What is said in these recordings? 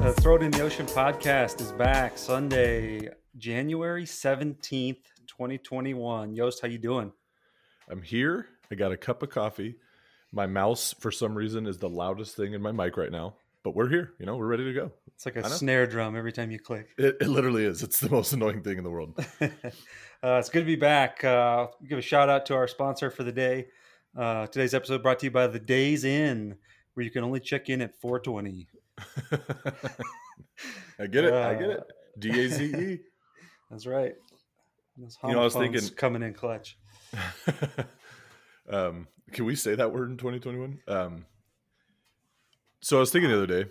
The Throw It in the Ocean podcast is back Sunday, January 17th, 2021. Yost, how you doing? I'm here. I got a cup of coffee. My mouse, for some reason, is the loudest thing in my mic right now. But we're here. We're ready to go. It's like a snare drum every time you click. It literally is. It's the most annoying thing in the world. It's good to be back. Give a shout out to our sponsor for the day. Today's episode brought to you by The Days Inn, where you can only check in at 4:20. I get it. DAZE. That's right. Those I was thinking coming in clutch. Can we say that word in 2021? So I was thinking the other day,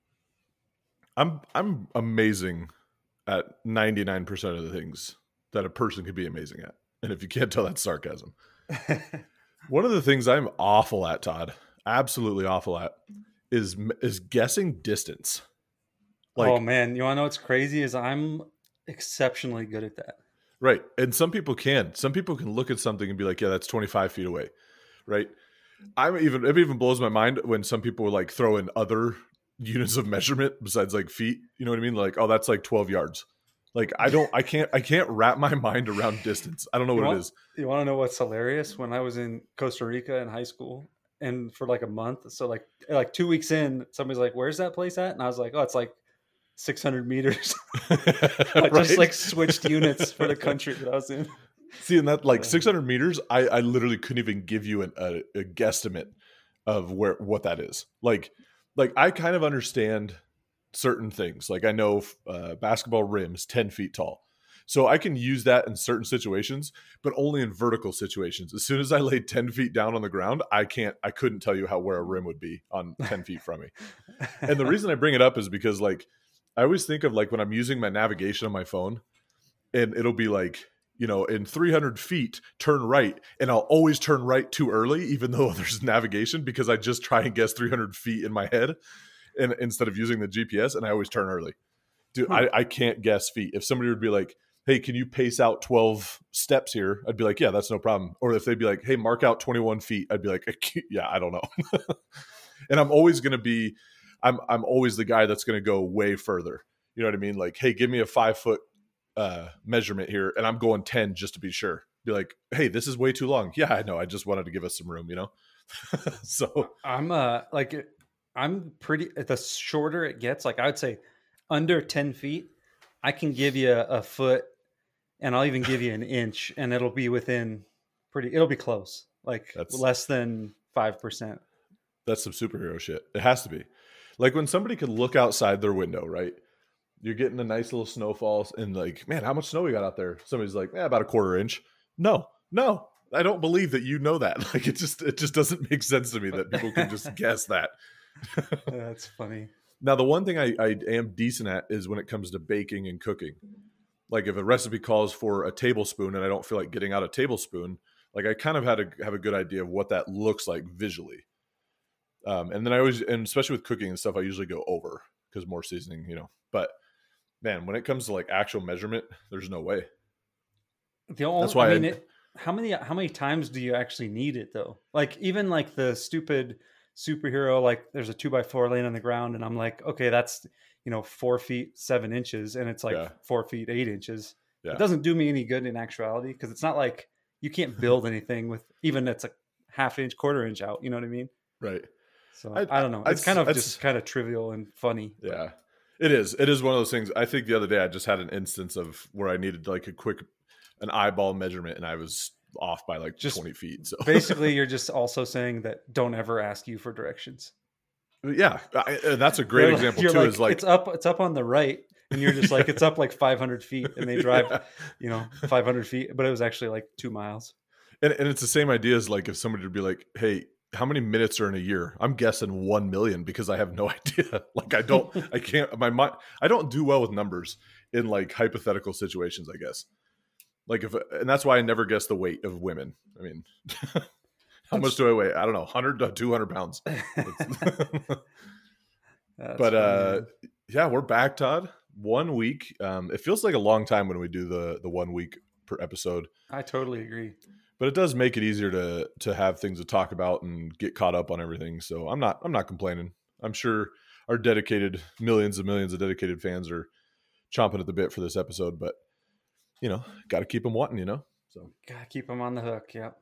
I'm amazing at 99% of the things that a person could be amazing at. And if you can't tell, that's sarcasm. One of the things I'm awful at, Todd, absolutely awful at, is guessing distance. Oh man, you want to know what's crazy is I'm exceptionally good at that. Right. And some people can. Some people can look at something and be like, yeah, that's 25 feet away. Right. It even blows my mind when some people like throw in other units of measurement besides like feet. You know what I mean? Like, oh, that's like 12 yards. Like, I can't wrap my mind around distance. I don't know what it is. You want to know what's hilarious? When I was in Costa Rica in high school and for like a month, so like 2 weeks in, somebody's like, where's that place at? And I was like, oh, it's like 600 meters. I just like switched units for the country that I was in. See, and that like 600 meters, I literally couldn't even give you a guesstimate of what that is. Like I kind of understand certain things. Like I know basketball rims 10 feet tall. So I can use that in certain situations, but only in vertical situations. As soon as I laid 10 feet down on the ground, I couldn't tell you where a rim would be on 10 feet from me. And the reason I bring it up is because like, I always think of like when I'm using my navigation on my phone and it'll be like, in 300 feet, turn right. And I'll always turn right too early, even though there's navigation, because I just try and guess 300 feet in my head and instead of using the GPS, and I always turn early. Dude, I can't guess feet. If somebody would be like, hey, can you pace out 12 steps here? I'd be like, yeah, that's no problem. Or if they'd be like, hey, mark out 21 feet. I'd be like, yeah, I don't know. And I'm always going to be, I'm always the guy that's going to go way further. You know what I mean? Like, hey, give me a 5 foot measurement here, and I'm going 10 just to be sure. Be like, hey, this is way too long. Yeah, I know. I just wanted to give us some room, So I'm pretty. The shorter it gets, like I would say, under 10 feet, I can give you a foot, and I'll even give you an inch, and it'll be within it'll be close, like that's less than 5%. That's some superhero shit. It has to be. Like when somebody could look outside their window, right? You're getting a nice little snowfall and like, man, how much snow we got out there? Somebody's like, about a quarter inch. No, I don't believe that you know that. Like it just doesn't make sense to me that people can just guess that. That's funny. Now, the one thing I am decent at is when it comes to baking and cooking. Like if a recipe calls for a tablespoon and I don't feel like getting out a tablespoon, like I kind of had to have a good idea of what that looks like visually. And then and especially with cooking and stuff, I usually go over because more seasoning, but man, when it comes to like actual measurement, there's no way. That's why how many times do you actually need it though? Like even like the stupid superhero, like there's a 2x4 laying on the ground and I'm like, okay, that's 4 feet 7 inches and it's like 4 feet 8 inches. Yeah. It doesn't do me any good in actuality because it's not like you can't build anything with even it's a half inch, quarter inch out. You know what I mean? Right. So I don't know. It's kind of trivial and funny. Yeah, it is. It is one of those things. I think the other day I just had an instance of where I needed like an eyeball measurement and I was off by like just 20 feet. So basically you're just also saying that don't ever ask you for directions. Yeah. That's a great example too. Is like, it's up on the right. And you're just like, it's up like 500 feet and they drive, 500 feet, but it was actually like 2 miles. And it's the same idea as like if somebody would be like, hey, how many minutes are in a year? I'm guessing 1 million because I have no idea. Like I don't do well with numbers in like hypothetical situations, I guess. Like and that's why I never guess the weight of women. I mean, how much do I weigh? I don't know, 100 to 200 pounds. But yeah, we're back, Todd. 1 week. It feels like a long time when we do the 1 week per episode. I totally agree. But it does make it easier to have things to talk about and get caught up on everything. So I'm not complaining. I'm sure our dedicated millions and millions of dedicated fans are chomping at the bit for this episode, but got to keep them wanting, so gotta keep them on the hook. Yep.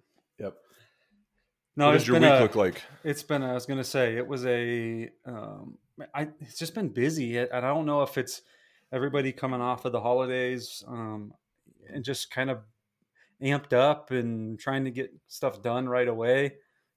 No, what did your week look like? It's been, I was going to say, it was it's just been busy. And I don't know if it's everybody coming off of the holidays and just kind of amped up and trying to get stuff done right away,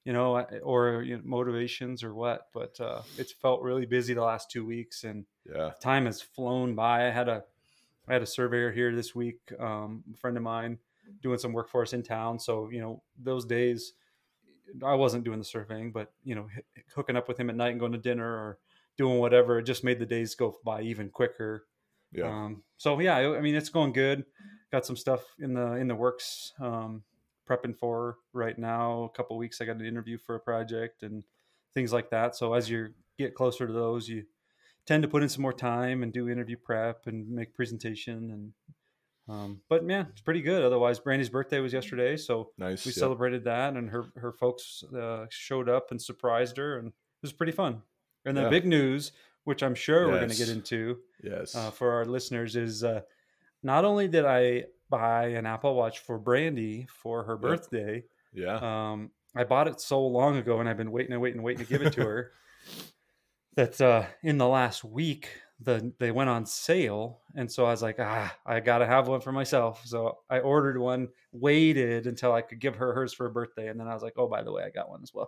or motivations or what, but it's felt really busy the last 2 weeks, and time has flown by. I had a surveyor here this week, a friend of mine doing some work for us in town. So, those days I wasn't doing the surveying, but hooking up with him at night and going to dinner or doing whatever, it just made the days go by even quicker. So I mean, it's going good. Got some stuff in the works, prepping for right now. A couple of weeks, I got an interview for a project and things like that. So as you get closer to those, you tend to put in some more time and do interview prep and make presentation. And but man, it's pretty good. Otherwise, Brandy's birthday was yesterday, so nice. We celebrated that, and her folks showed up and surprised her, and it was pretty fun. And the big news, which I'm sure we're going to get into, for our listeners, is not only did I buy an Apple Watch for Brandy for her birthday, I bought it so long ago, and I've been waiting to give it to her. That in the last week, they went on sale, and so I was like, I gotta have one for myself. So I ordered one, waited until I could give her hers for her birthday, and then I was like, oh, by the way, I got one as well.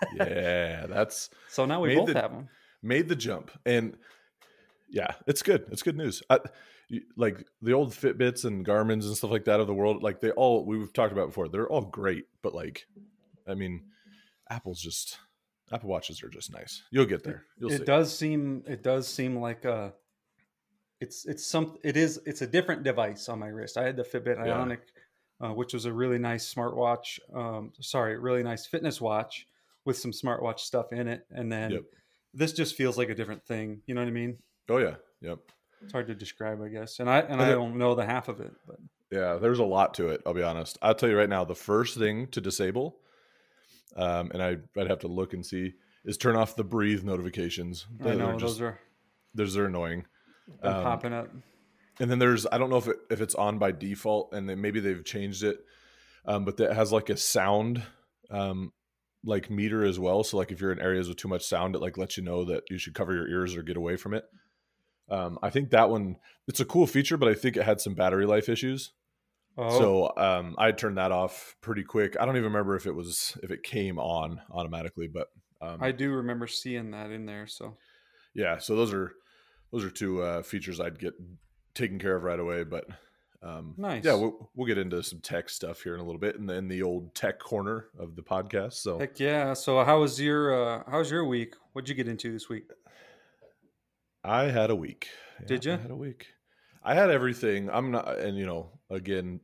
That's so now we both have them. Made the jump, and it's good. It's good news. Like the old Fitbits and Garmin's and stuff like that of the world, like we've talked about before, they're all great, but like, I mean, Apple Watches are just nice. You'll get there. You'll see. It does seem like it's a different device on my wrist. I had the Fitbit Ionic, which was a really nice smartwatch. Really nice fitness watch with some smartwatch stuff in it. And then this just feels like a different thing. You know what I mean? Oh yeah. Yep. It's hard to describe, I guess. And I don't know the half of it, but there's a lot to it. I'll be honest. I'll tell you right now, the first thing to disable, and I'd have to look and see, is turn off the breathe notifications. I know those are annoying. Popping up. And then I don't know if it's on by default, and then maybe they've changed it, but that has like a sound like meter as well. So like if you're in areas with too much sound, it like lets you know that you should cover your ears or get away from it. I think that one, it's a cool feature, but I think it had some battery life issues. So I turned that off pretty quick. I don't even remember if it came on automatically, but I do remember seeing that in there. So so those are two features I'd get taken care of right away. But nice. Yeah, we'll get into some tech stuff here in a little bit, and then the old tech corner of the podcast. So heck yeah. So how's your week? What'd you get into this week? I had a week. Did you? I had a week. I had everything. I'm not, and again,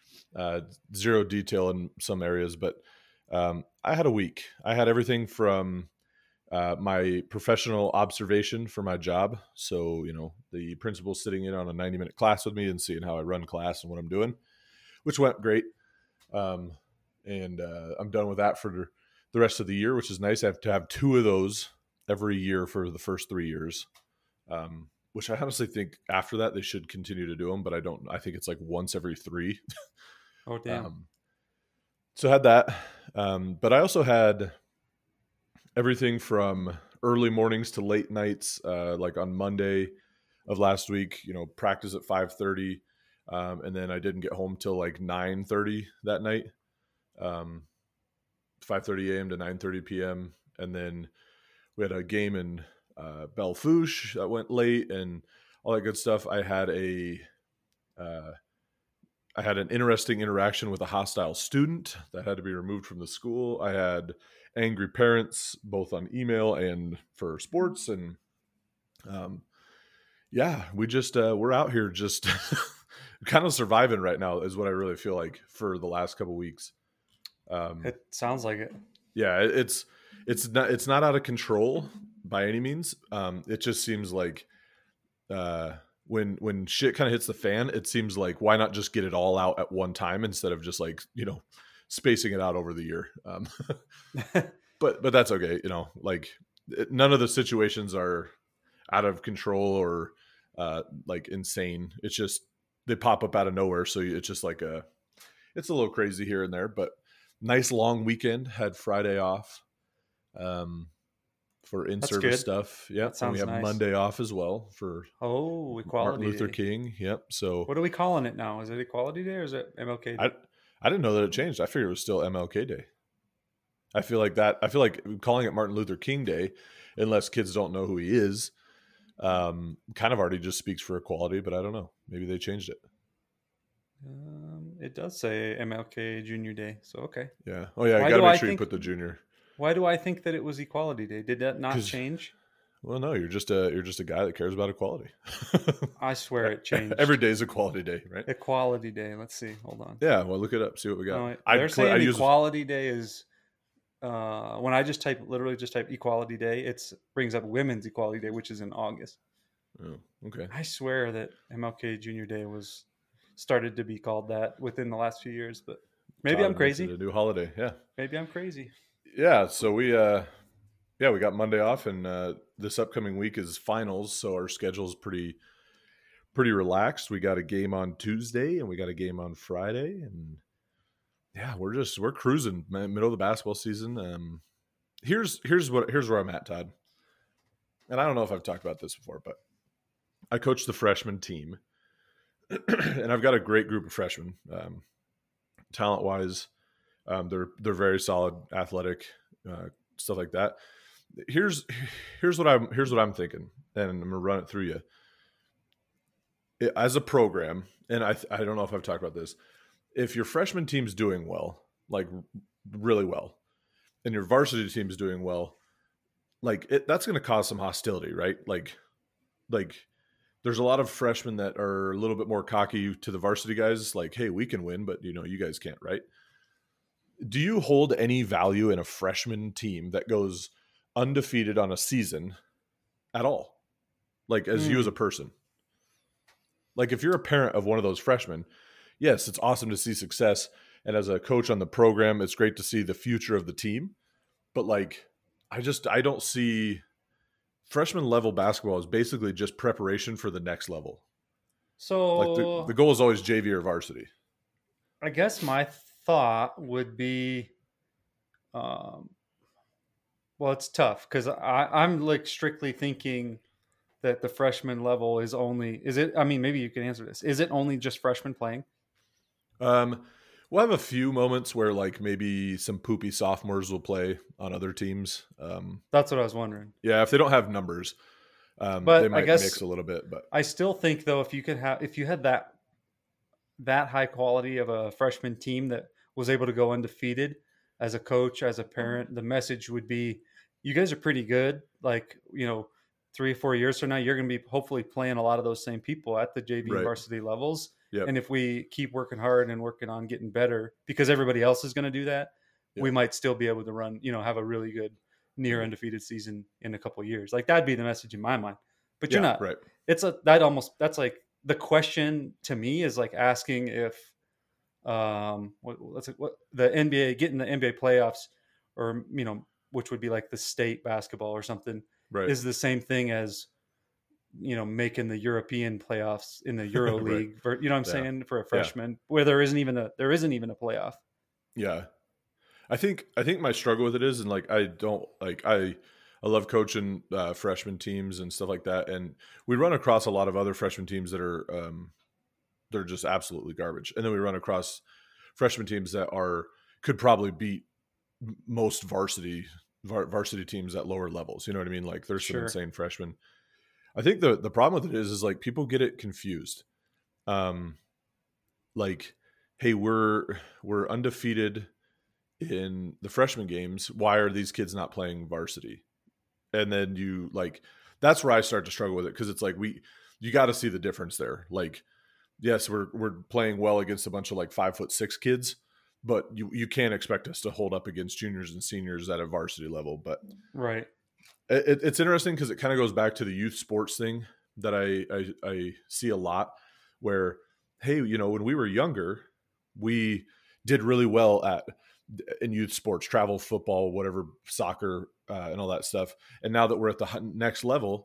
zero detail in some areas, but I had a week. I had everything from my professional observation for my job. So, the principal sitting in on a 90-minute class with me and seeing how I run class and what I'm doing, which went great. And I'm done with that for the rest of the year, which is nice. I have to have 2 of those every year for the first 3 years. Which I honestly think after that they should continue to do them, but I think it's like once every 3. Oh, damn. So I had that. But I also had everything from early mornings to late nights, like on Monday of last week, practice at 5:30. And then I didn't get home till like 9:30 that night. 5:30 a.m. to 9:30 p.m. And then we had a game in Belle Fourche that went late and all that good stuff. I had an interesting interaction with a hostile student that had to be removed from the school. I had angry parents, both on email and for sports. And we just, we're out here just kind of surviving right now is what I really feel like for the last couple of weeks. It sounds like it. Yeah, it's not out of control by any means. It just seems like when shit kind of hits the fan, it seems like why not just get it all out at one time instead of just like spacing it out over the year. But that's okay. Like none of the situations are out of control or like insane. It's just they pop up out of nowhere. So it's just like it's a little crazy here and there, but nice long weekend. Had Friday off for in-service stuff. Yep. And we have nice. Monday off as well for Equality Martin Luther Day. King. Yep. So what are we calling it now? Is it Equality Day or is it MLK Day? I didn't know that it changed. I figured it was still MLK Day. I feel like calling it Martin Luther King Day, unless kids don't know who he is, kind of already just speaks for equality, but I don't know. Maybe they changed it. It does say MLK Junior Day, so okay. Yeah. Oh yeah, you got to make sure you put the junior. Why do I think that it was Equality Day? Did that not change? Well, no, you're just a guy that cares about equality. I swear it changed. Every day is Equality Day, right? Equality Day. Let's see. Hold on. Yeah, well, look it up. See what we got. No, they're saying Equality Day is when I just literally type Equality Day, it brings up Women's Equality Day, which is in August. Oh, okay. I swear that MLK Junior Day was started to be called that within the last few years, but maybe I'm crazy. A new holiday, yeah. Maybe I'm crazy. Yeah, so we got Monday off, and this upcoming week is finals, so our schedule is pretty relaxed. We got a game on Tuesday, and we got a game on Friday, and yeah, we're cruising, middle of the basketball season. Here's where I'm at, Todd. And I don't know if I've talked about this before, but I coach the freshman team, and I've got a great group of freshmen, talent wise. They're very solid, athletic, stuff like that. Here's what I'm thinking, and I'm gonna run it through you. As a program, and I don't know if I've talked about this. If your freshman team's doing well, like really well, and your varsity team's doing well, like that's going to cause some hostility, right? Like there's a lot of freshmen that are a little bit more cocky to the varsity guys, like, hey, we can win, but you guys can't, right? Do you hold any value in a freshman team that goes undefeated on a season at all? Like as you as a person? Like if you're a parent of one of those freshmen, yes, it's awesome to see success. And as a coach on the program, it's great to see the future of the team. But like, I don't see freshman level basketball is basically just preparation for the next level. So like the goal is always JV or varsity. I guess my thought would be, well, it's tough because I'm like strictly thinking that the freshman level is it? I mean, maybe you can answer this. Is it only just freshmen playing? We'll have a few moments where like maybe some poopy sophomores will play on other teams. That's what I was wondering. Yeah, if they don't have numbers, but they might mix a little bit. But I still think though, if you had that high quality of a freshman team that was able to go undefeated, as a coach, as a parent, the message would be, you guys are pretty good. Like, 3 or 4 years from now, you're going to be hopefully playing a lot of those same people at the JV and varsity levels. Yep. And if we keep working hard and working on getting better, because everybody else is going to do that, we might still be able to run, have a really good near undefeated season in a couple of years. Like that'd be the message in my mind, but you're not right. That's like the question to me is like asking if, what the NBA getting the NBA playoffs or, which would be like the state basketball or something, right, is the same thing as, making the European playoffs in the Euro League, right. For, I'm saying, for a freshman where there isn't even a playoff. Yeah. I think my struggle with it is, and like, I love coaching freshman teams and stuff like that. And we run across a lot of other freshman teams that are, they're just absolutely garbage. And then we run across freshman teams that could probably beat most varsity teams at lower levels. You know what I mean? Like there's some insane freshmen. I think the problem with it is like people get it confused. Like, hey, we're undefeated in the freshman games. Why are these kids not playing varsity? And then that's where I start to struggle with it. Cause it's like, you got to see the difference there. Like, yes, we're playing well against a bunch of like 5'6" kids, but you can't expect us to hold up against juniors and seniors at a varsity level. But right. It's interesting because it kind of goes back to the youth sports thing that I see a lot where, hey, when we were younger, we did really well in youth sports, travel football, whatever, soccer. and all that stuff. And now that we're at the next level,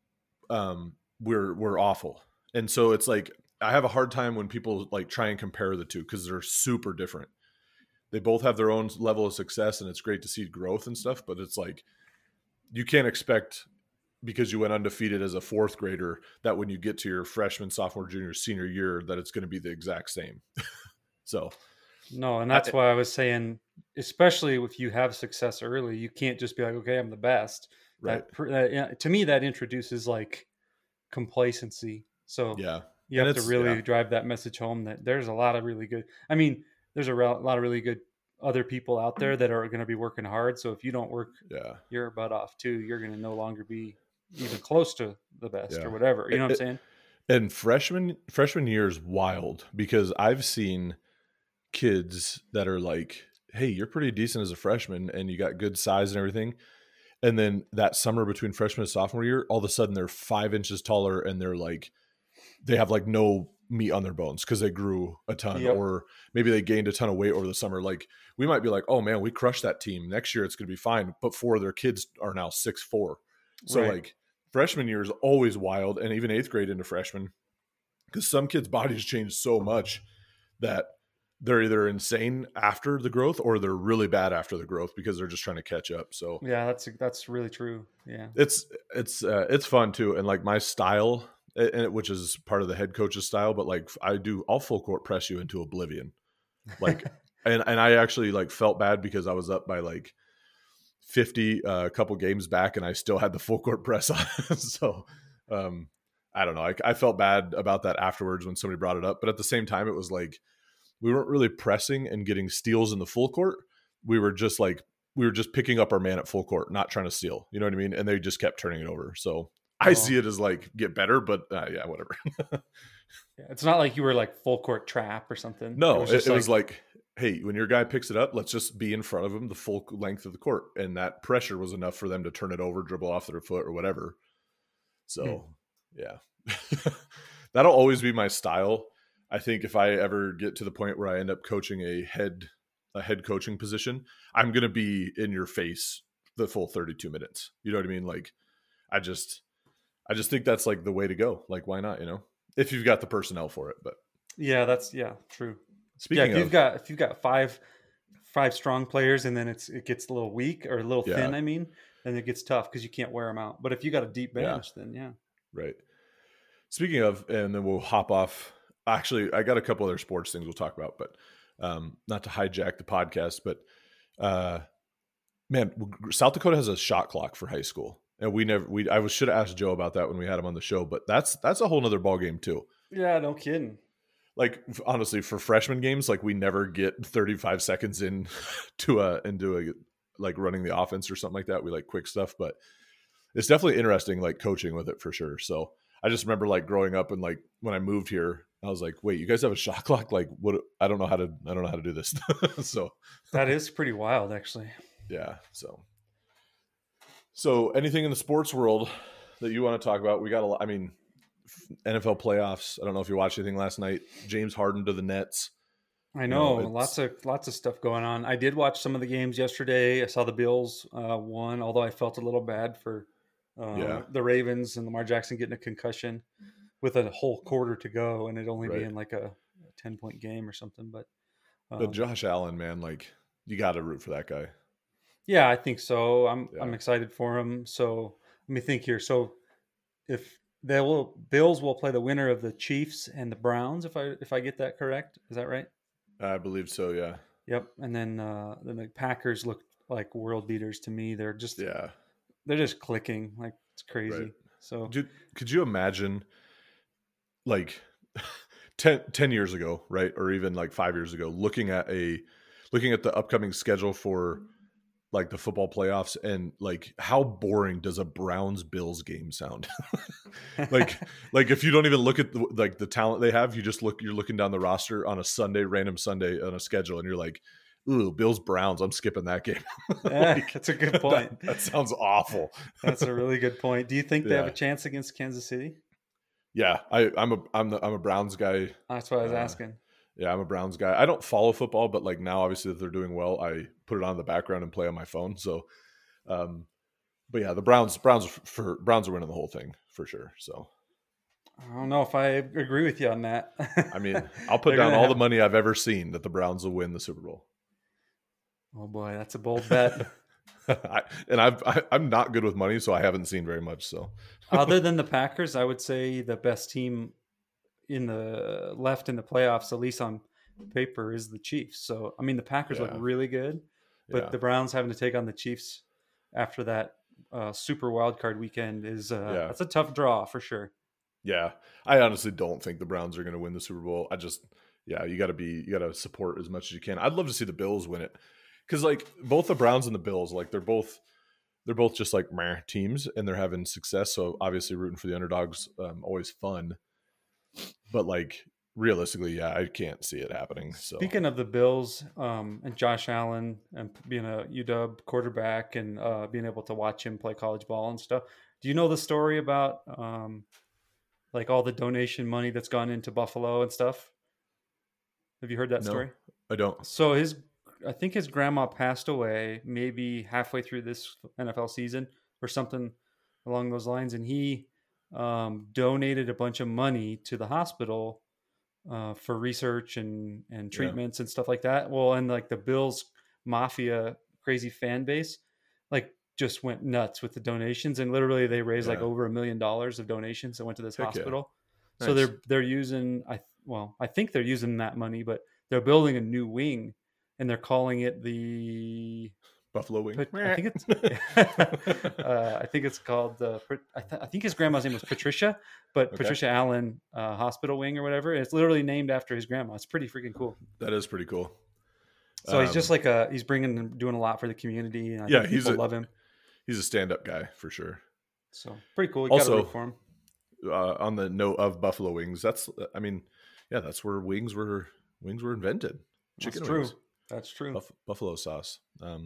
we're awful. And so it's like, I have a hard time when people like try and compare the two because they're super different. They both have their own level of success, and it's great to see growth and stuff. But it's like, you can't expect, because you went undefeated as a fourth grader, that when you get to your freshman, sophomore, junior, senior year, that it's going to be the exact same. So no, and that's why I was saying, especially if you have success early, you can't just be like, okay, I'm the best. Right. To me, that introduces like complacency. So yeah, you have to really drive that message home that there's a lot of really good. I mean, there's a lot of really good other people out there that are going to be working hard. So if you don't work your butt off too, you're going to no longer be even close to the best or whatever. You know what I'm saying? And freshman year is wild because I've seen kids that are like, hey, you're pretty decent as a freshman and you got good size and everything. And then that summer between freshman and sophomore year, all of a sudden they're 5 inches taller and they're like, they have like no meat on their bones because they grew a ton, or maybe they gained a ton of weight over the summer. Like, we might be like, oh man, we crushed that team. Next year it's going to be fine. But 4 of their kids are now 6'4". So like freshman year is always wild, and even 8th grade into freshman, because some kids' bodies change so much that they're either insane after the growth or they're really bad after the growth because they're just trying to catch up. So yeah, that's really true. Yeah, it's fun too, and like my style, which is part of the head coach's style, but like I'll full court press you into oblivion, like, and I actually like felt bad because I was up by like 50 a couple games back and I still had the full court press on. So I don't know. I felt bad about that afterwards when somebody brought it up, but at the same time, it was like, we weren't really pressing and getting steals in the full court. We were just picking up our man at full court, not trying to steal, you know what I mean? And they just kept turning it over. So I see it as like get better, but yeah, whatever. It's not like you were like full court trap or something. No, it was like, hey, when your guy picks it up, let's just be in front of him the full length of the court. And that pressure was enough for them to turn it over, dribble off their foot or whatever. So yeah, that'll always be my style. I think if I ever get to the point where I end up coaching a head coaching position, I'm going to be in your face the full 32 minutes. You know what I mean? Like, I just think that's like the way to go. Like, why not, you know, if you've got the personnel for it. But yeah, that's true. Speaking if you've got five strong players and then it gets a little weak or a little thin, I mean, then it gets tough because you can't wear them out. But if you got a deep bench, then right. Speaking of, and then we'll hop off. Actually, I got a couple other sports things we'll talk about, but not to hijack the podcast, but man, South Dakota has a shot clock for high school. And I should have asked Joe about that when we had him on the show, but that's a whole nother ball game too. Yeah, no kidding. Like, honestly, for freshman games, like, we never get 35 seconds into like running the offense or something like that. We like quick stuff, but it's definitely interesting, like coaching with it for sure. So I just remember like growing up and like when I moved here, I was like, wait, you guys have a shot clock? Like, what? I don't know how to do this. So that is pretty wild, actually. Yeah. So anything in the sports world that you want to talk about? We got a lot. I mean, NFL playoffs. I don't know if you watched anything last night. James Harden to the Nets. I know, lots of stuff going on. I did watch some of the games yesterday. I saw the Bills won, although I felt a little bad for the Ravens and Lamar Jackson getting a concussion with a whole quarter to go and it only being like a 10-point game or something. But Josh Allen, man, like, you got to root for that guy. Yeah, I think so. I'm excited for him. So let me think here. So if Bills will play the winner of the Chiefs and the Browns, if I get that correct, is that right? I believe so. Yeah. Yep. And then the Packers look like world beaters to me. They're just clicking like it's crazy. Right. So could you imagine like 10 years ago, right, or even like 5 years ago, looking at the upcoming schedule for like the football playoffs and like how boring does a Browns Bills game sound? like if you don't even look at the talent they have, you're looking down the roster on a random Sunday on a schedule and you're like, ooh, Bills Browns, I'm skipping that game. That's a good point. That sounds awful. That's a really good point. Do you think they have a chance against Kansas City? Yeah, I'm a Browns guy. That's what I was asking. Yeah, I'm a Browns guy. I don't follow football, but like now, obviously, if they're doing well, I put it on in the background and play on my phone. So, But yeah, the Browns are winning the whole thing for sure. So I don't know if I agree with you on that. I mean, I'll put down all the money I've ever seen that the Browns will win the Super Bowl. Oh boy, that's a bold bet. I'm not good with money, so I haven't seen very much. So other than the Packers, I would say the best team in the playoffs, at least on paper, is the Chiefs. So I mean, the Packers look really good, but the Browns having to take on the Chiefs after that super wild card weekend is that's a tough draw for sure. Yeah, I honestly don't think the Browns are going to win the Super Bowl. You got to support as much as you can. I'd love to see the Bills win it, because like both the Browns and the Bills, like they're both just like meh teams, and they're having success. So obviously rooting for the underdogs, always fun. But like realistically, I can't see it happening. So speaking of the Bills and Josh Allen and being a UW quarterback and being able to watch him play college ball and stuff, do you know the story about like all the donation money that's gone into Buffalo and stuff? Have you heard that story? I don't. So I think his grandma passed away maybe halfway through this NFL season or something along those lines, and he donated a bunch of money to the hospital for research and treatments and stuff like that. Well, and like the Bills Mafia crazy fan base, like just went nuts with the donations, and literally they raised like over $1 million of donations that went to this hospital. Nice. So they're using I think they're using that money, but they're building a new wing, and they're calling it the Buffalo Wing. I think it's I think it's called I think his grandma's name was Patricia, but Patricia Allen Hospital Wing or whatever. It's literally named after his grandma. It's pretty freaking cool. That is pretty cool. So he's just like he's doing a lot for the community. And I think people love him. He's a stand-up guy for sure. So pretty cool. You gotta root for him. On the note of Buffalo Wings, that's where wings were invented. Chicken That's true. Wings. That's true. Buffalo sauce.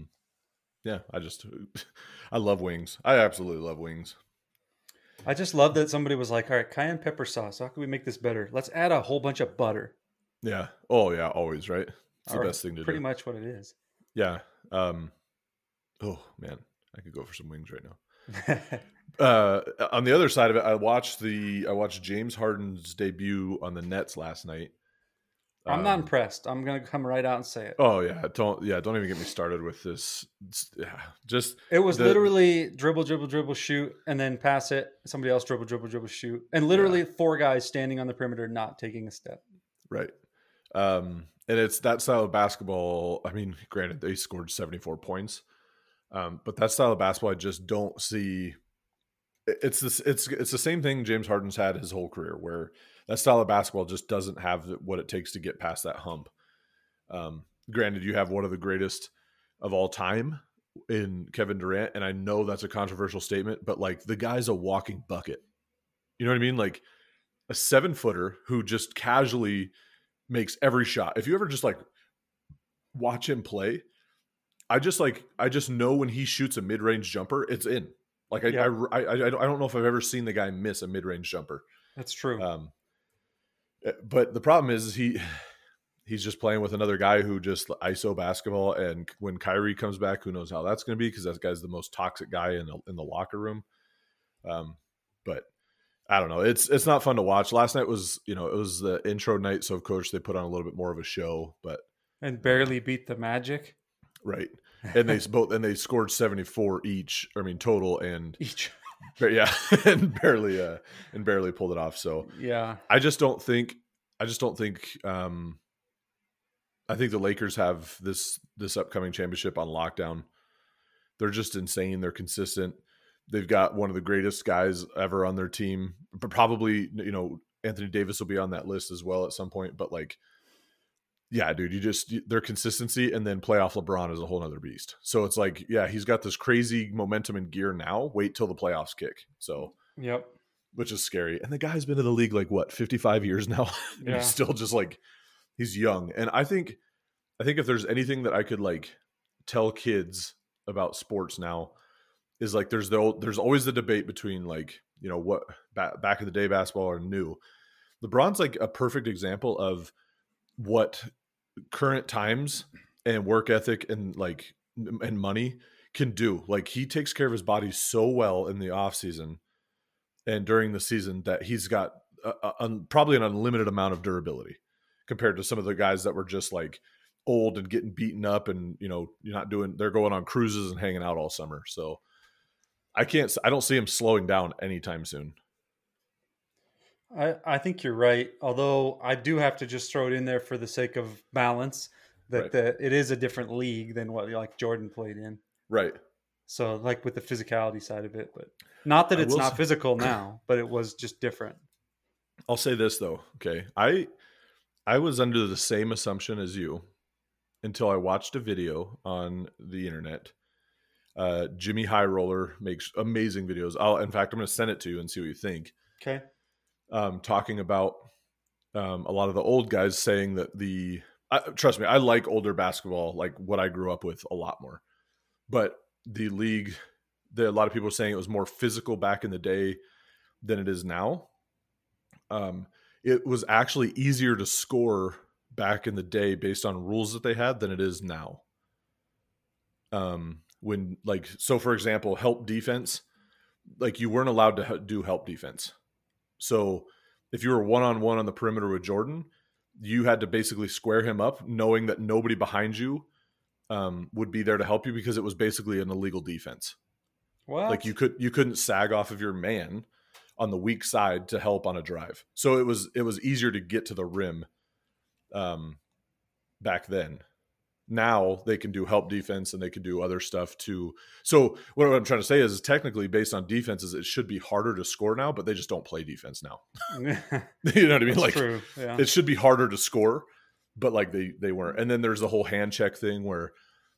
I love wings. I absolutely love wings. I just love that somebody was like, all right, cayenne pepper sauce. How can we make this better? Let's add a whole bunch of butter. Yeah. Oh yeah. Always, right? It's the best thing to do. Pretty much what it is. Yeah. Oh man, I could go for some wings right now. On the other side of it, I watched James Harden's debut on the Nets last night. I'm not impressed. I'm gonna come right out and say it. Oh yeah, don't even get me started with this. Yeah, it was literally dribble, shoot, and then pass it. Somebody else dribble, shoot, and literally 4 guys standing on the perimeter, not taking a step. Right, and it's that style of basketball. I mean, granted, they scored 74 points, but that style of basketball, I just don't see. It's the same thing James Harden's had his whole career, where that style of basketball just doesn't have what it takes to get past that hump. Granted, you have one of the greatest of all time in Kevin Durant, and I know that's a controversial statement, but like the guy's a walking bucket. You know what I mean? Like a 7-footer who just casually makes every shot. If you ever just like watch him play, I just know when he shoots a mid-range jumper, it's in. Like I don't know if I've ever seen the guy miss a mid-range jumper. That's true. But the problem is he's just playing with another guy who just ISO basketball. And when Kyrie comes back, who knows how that's going to be, because that guy's the most toxic guy in the locker room. But I don't know. It's not fun to watch. Last night was, it was the intro night. So of course they put on a little bit more of a show, and barely beat the Magic. Right. And they scored 74 each. I mean, total and each. Yeah, and barely pulled it off. So yeah, I think the Lakers have this upcoming championship on lockdown. They're just insane. They're consistent. They've got one of the greatest guys ever on their team. But probably, Anthony Davis will be on that list as well at some point. But like, yeah, dude, their consistency, and then playoff LeBron is a whole nother beast. So it's like, yeah, he's got this crazy momentum and gear now. Wait till the playoffs kick. So, yep, which is scary. And the guy's been in the league like what, 55 years now, and he's still just like, he's young. And I think if there's anything that I could like tell kids about sports now, is like there's always the debate between like, what back in the day basketball or new. LeBron's like a perfect example of what current times and work ethic and money can do. Like, he takes care of his body so well in the off season and during the season that he's got probably an unlimited amount of durability compared to some of the guys that were just like old and getting beaten up, and you're not doing. They're going on cruises and hanging out all summer. So I don't see him slowing down anytime soon. I think you're right. Although I do have to just throw it in there for the sake of balance that it is a different league than what like Jordan played in. Right. So like with the physicality side of it, but not that it's not physical now, but it was just different. I'll say this though. Okay. I was under the same assumption as you until I watched a video on the internet. Jimmy High Roller makes amazing videos. In fact, I'm going to send it to you and see what you think. Okay. Talking about a lot of the old guys saying that trust me, I like older basketball, like what I grew up with, a lot more. But the league, a lot of people are saying it was more physical back in the day than it is now. It was actually easier to score back in the day based on rules that they had than it is now. So for example, help defense, like you weren't allowed to do help defense. So if you were one-on-one on the perimeter with Jordan, you had to basically square him up knowing that nobody behind you would be there to help you, because it was basically an illegal defense. What? Like you couldn't sag off of your man on the weak side to help on a drive. So it was easier to get to the rim back then. Now they can do help defense and they can do other stuff too. So what I'm trying to say is technically based on defenses, it should be harder to score now, but they just don't play defense now. You know what I mean? That's like true. Yeah. It should be harder to score, but like they weren't. And then there's the whole hand check thing where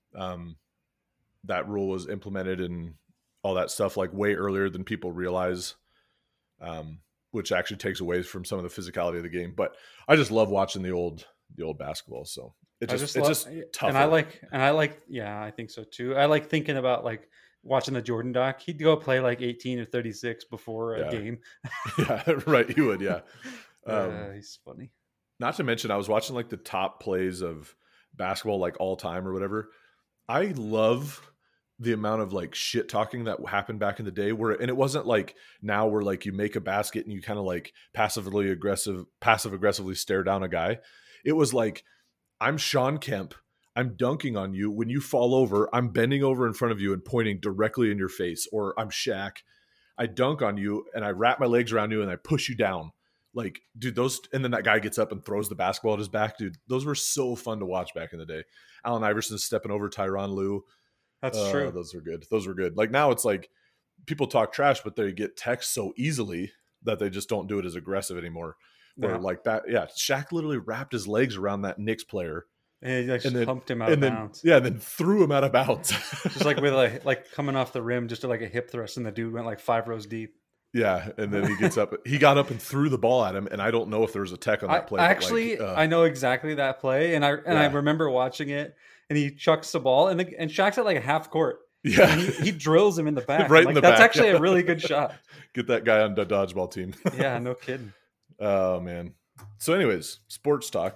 that rule was implemented and all that stuff like way earlier than people realize, which actually takes away from some of the physicality of the game. But I just love watching the old basketball. So it's just tougher. And I like, yeah, I think so too. I like thinking about like watching the Jordan doc. He'd go play like 18 or 36 before a game. Yeah, right. He would. Yeah. He's funny. Not to mention, I was watching like the top plays of basketball, like all time or whatever. I love the amount of like shit talking that happened back in the day and it wasn't like now where like you make a basket and you kind of like passive aggressively stare down a guy. It was like, I'm Sean Kemp. I'm dunking on you. When you fall over, I'm bending over in front of you and pointing directly in your face. Or I'm Shaq. I dunk on you and I wrap my legs around you and I push you down. Like, dude, and then that guy gets up and throws the basketball at his back. Dude, those were so fun to watch back in the day. Allen Iverson stepping over Tyronn Lue. That's true. Those were good. Like now it's like people talk trash, but they get text so easily that they just don't do it as aggressive anymore. Or like that. Yeah. Shaq literally wrapped his legs around that Knicks player. And he just pumped him out of bounds. Yeah. And then threw him out of bounds. Just like with like coming off the rim, just like a hip thrust, and the dude went like 5 rows deep. Yeah. And then he gets up. He got up and threw the ball at him. And I don't know if there was a tech on that play. I know exactly that play. And I remember watching it, and he chucks the ball and Shaq's at like a half court. Yeah. And he drills him in the back. Right in the back. That's back. Actually a really good shot. Get that guy on the dodgeball team. Yeah. No kidding. Oh man. So anyways, sports talk.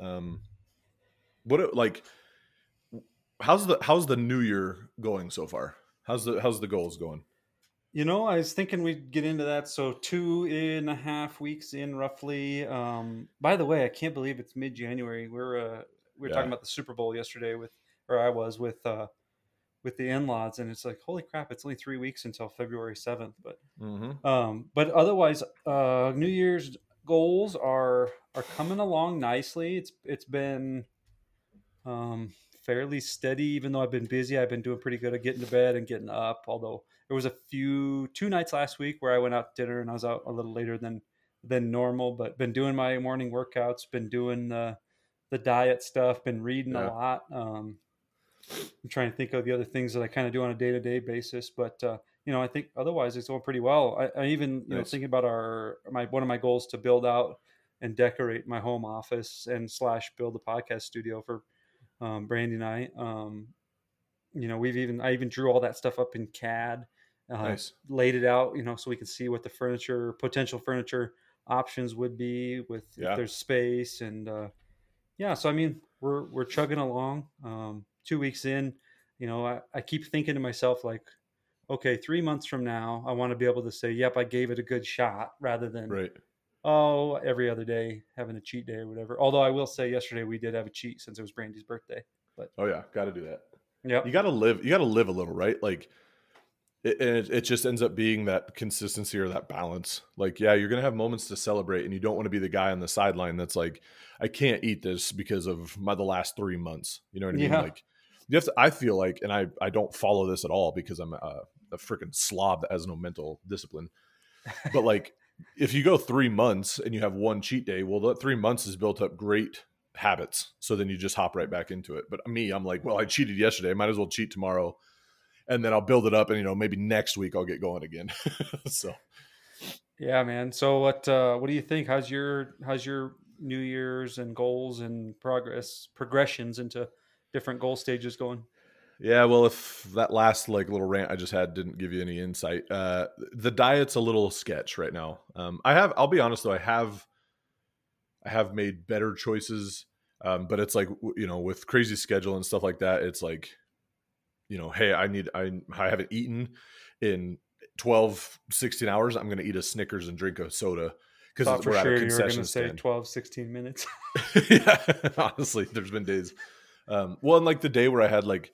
How's the new year going so far? How's the goals going? I was thinking we'd get into that. So 2.5 weeks in roughly. By the way, I can't believe it's mid-January. We were talking about the Super Bowl yesterday with the in-laws, and it's like, holy crap, it's only 3 weeks until February 7th. But but otherwise, New Year's goals are coming along nicely. It's been fairly steady, even though I've been busy. I've been doing pretty good at getting to bed and getting up, although there was 2 nights last week where I went out to dinner and I was out a little later than normal, but been doing my morning workouts, been doing the diet stuff, been reading a lot. I'm trying to think of the other things that I kind of do on a day-to-day basis, but I think otherwise it's going pretty well. I even nice. Thinking about one of my goals to build out and decorate my home office and / build a podcast studio for Brandy and I. I even drew all that stuff up in CAD, nice. Laid it out, so we can see what the potential furniture options would be if there's space. And so I mean, we're chugging along. 2 weeks in, you know, I keep thinking to myself, like, okay, 3 months from now, I want to be able to say, yep, I gave it a good shot, rather than, Right. oh, every other day having a cheat day or whatever. Although I will say yesterday we did have a cheat since it was Brandy's birthday. But Oh yeah, got to do that. yep. You got to live. You got to live a little, right? Like, it just ends up being that consistency or that balance. Like, yeah, you're gonna have moments to celebrate, and you don't want to be the guy on the sideline that's like, I can't eat this because of the last 3 months. You know what I mean? Yeah. Like, you have to. I feel like, and I don't follow this at all because I'm a freaking slob that has no mental discipline. But like, if you go 3 months and you have one cheat day, well, that 3 months has built up great habits. So then you just hop right back into it. But me, I'm like, well, I cheated yesterday. I might as well cheat tomorrow, and then I'll build it up, and maybe next week I'll get going again. So yeah, man. So what do you think? How's your New Year's and goals and progressions into different goal stages going? yeah, well, if that last like little rant I just had didn't give you any insight, the diet's a little sketch right now. I'll be honest though, I have made better choices, but it's like with crazy schedule and stuff like that, it's like, hey, I haven't eaten in 12, 16 hours. I'm going to eat a Snickers and drink a soda because we're at a concession stand. 12, 16 minutes. Yeah, honestly, there's been days. Well, and like the day where I had like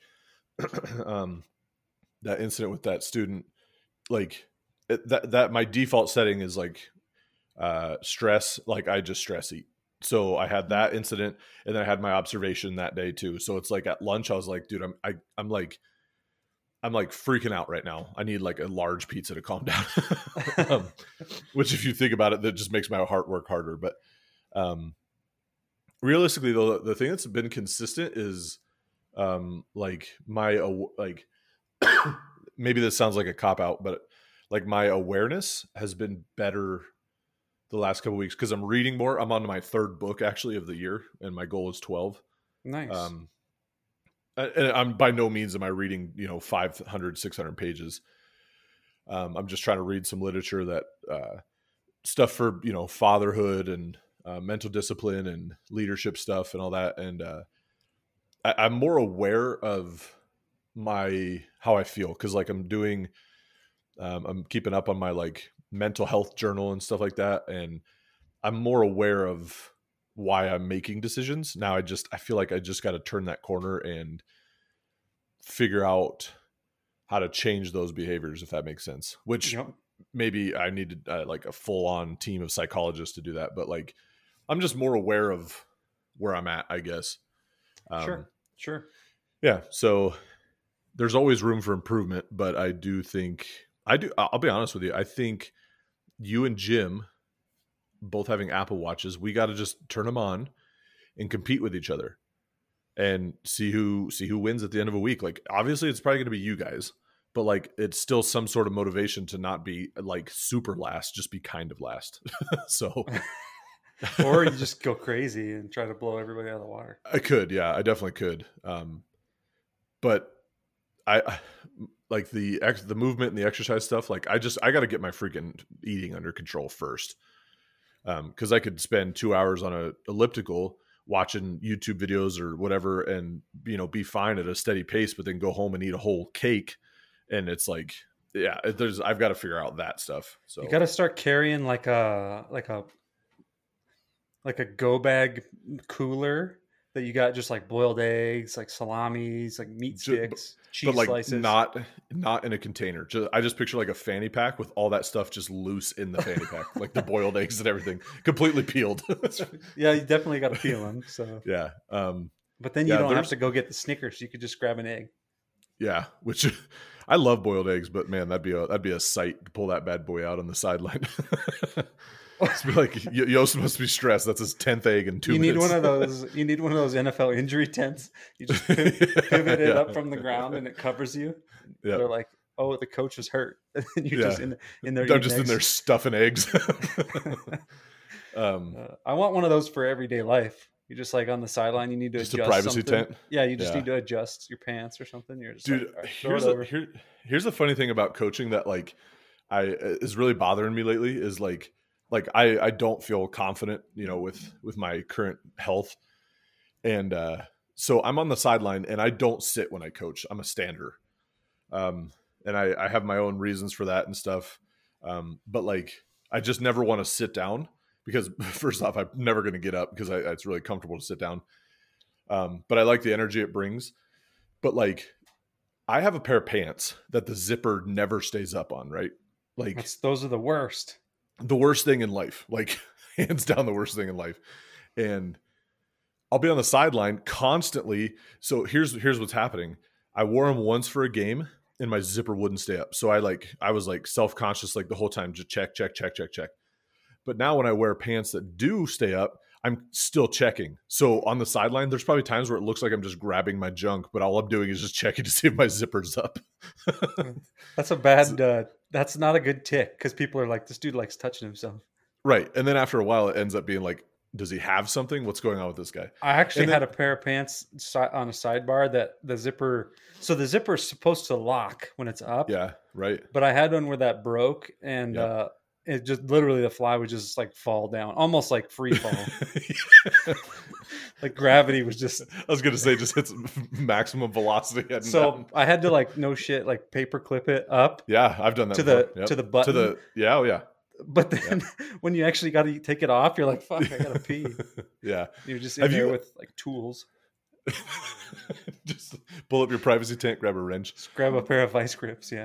that incident with that student, like that my default setting is like stress. Like I just stress eat. So I had that incident, and then I had my observation that day too. So it's like at lunch, I was like, dude, I'm like freaking out right now. I need like a large pizza to calm down. Which, if you think about it, that just makes my heart work harder. But realistically, though, the thing that's been consistent is like my like maybe this sounds like a cop out, but like my awareness has been better the last couple of weeks because I'm reading more. I'm on my third book actually of the year, and my goal is 12. Nice. And I'm by no means am I reading 500, 600 pages. I'm just trying to read some literature that stuff for fatherhood and mental discipline and leadership stuff and all that. And I'm more aware of how I feel because like I'm keeping up on my like mental health journal and stuff like that, and I'm more aware of why I'm making decisions now. I feel like I just got to turn that corner and figure out how to change those behaviors, if that makes sense, which maybe I needed like a full-on team of psychologists to do that, but like I'm just more aware of where I'm at, I guess. Sure. Yeah, so there's always room for improvement, but I'll be honest with you, I think you and Jim both having Apple Watches, we got to just turn them on and compete with each other and see who wins at the end of a week. Like, obviously it's probably going to be you guys, but like, it's still some sort of motivation to not be like super last, just be kind of last. So, or you just go crazy and try to blow everybody out of the water. I could. Yeah, I definitely could. But I like the movement and the exercise stuff. Like I got to get my freaking eating under control first. Because I could spend 2 hours on a elliptical watching YouTube videos or whatever, and be fine at a steady pace, but then go home and eat a whole cake, and it's like, yeah, I've got to figure out that stuff. So you got to start carrying like a go bag cooler that you got just like boiled eggs, like salamis, like meat sticks, cheese but like slices. Not in a container. I just picture like a fanny pack with all that stuff just loose in the fanny pack, like the boiled eggs and everything, completely peeled. Yeah, you definitely got to peel them. So yeah, but then you don't have to go get the Snickers. You could just grab an egg. Yeah, which I love boiled eggs, but man, that'd be a sight to pull that bad boy out on the sideline. It's be like Yost must be stressed. That's his 10th egg in 2 minutes. You need one of those NFL injury tents. You just pivot it up from the ground and it covers you. Yep. They're like, oh, the coach is hurt. And you're just in there. I'm just in there stuffing eggs. I want one of those for everyday life. You're just like on the sideline. You need to just adjust a privacy something. Tent. Yeah, you just need to adjust your pants or something. You're just dude. Right, here's the funny thing about coaching that like is really bothering me lately is like I don't feel confident, with my current health, and so I'm on the sideline and I don't sit when I coach. I'm a stander. And I have my own reasons for that and stuff. But like, I just never want to sit down because first off, I'm never going to get up because it's really comfortable to sit down. But I like the energy it brings. But like, I have a pair of pants that the zipper never stays up on, right? Like those are the worst. The worst thing in life, like hands down the worst thing in life. And I'll be on the sideline constantly. So here's what's happening. I wore them once for a game and my zipper wouldn't stay up. So I was like self-conscious like the whole time, just check. But now when I wear pants that do stay up, I'm still checking. So on the sideline, there's probably times where it looks like I'm just grabbing my junk, but all I'm doing is just checking to see if my zipper's up. That's a bad, that's not a good tick because people are like, this dude likes touching himself. Right. And then after a while, it ends up being like, does he have something? What's going on with this guy? I actually had a pair of pants on a sidebar that the zipper is supposed to lock when it's up. Yeah. Right. But I had one where that broke and, it just literally the fly would just like fall down, almost like free fall. Like gravity was just. I was gonna say just hits maximum velocity. So down. I had to like no shit like paper clip it up. Yeah, I've done that to the button. Yeah. But then when you actually got to take it off, you're like, "Fuck, I gotta pee." Yeah, you're just in there with like tools. Just pull up your privacy tent, grab a wrench, just grab a pair of vice grips. Yeah.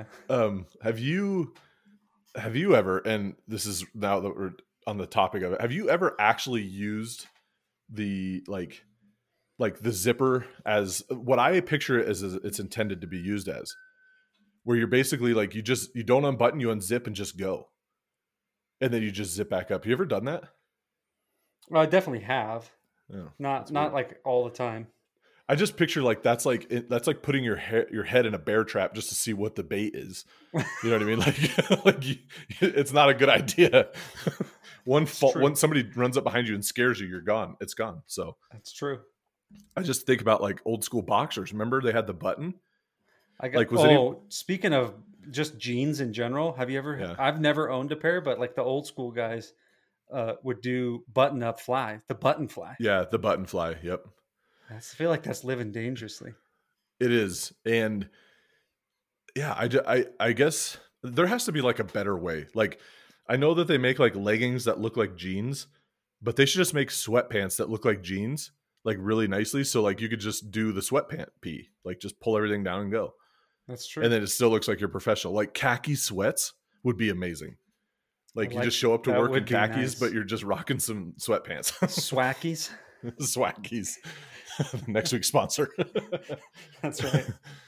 Have you ever, and this is now that we're on the topic of it, have you ever actually used the like the zipper as what I picture it as it's intended to be used as, where you're basically like you don't unbutton, you unzip and just go, and then you just zip back up? You ever done that? Well, I definitely have. Oh, not like all the time. I just picture like that's like putting your head in a bear trap just to see what the bait is. You know what I mean? Like it's not a good idea. When somebody runs up behind you and scares you, you're gone. It's gone. So that's true. I just think about like old school boxers. Remember they had the button? Speaking of just jeans in general, have you ever? Yeah. I've never owned a pair, but like the old school guys would do button up fly, the button fly. Yeah, the button fly. Yep. I feel like that's living dangerously. It is. And yeah, I guess there has to be like a better way. Like I know that they make like leggings that look like jeans, but they should just make sweatpants that look like jeans, like really nicely. So like you could just do the sweatpant pee, like just pull everything down and go. That's true. And then it still looks like you're professional. Like khaki sweats would be amazing. Like you just show up to work in khakis, nice. But you're just rocking some sweatpants. Swackies. Swackies. Next week's sponsor. That's right.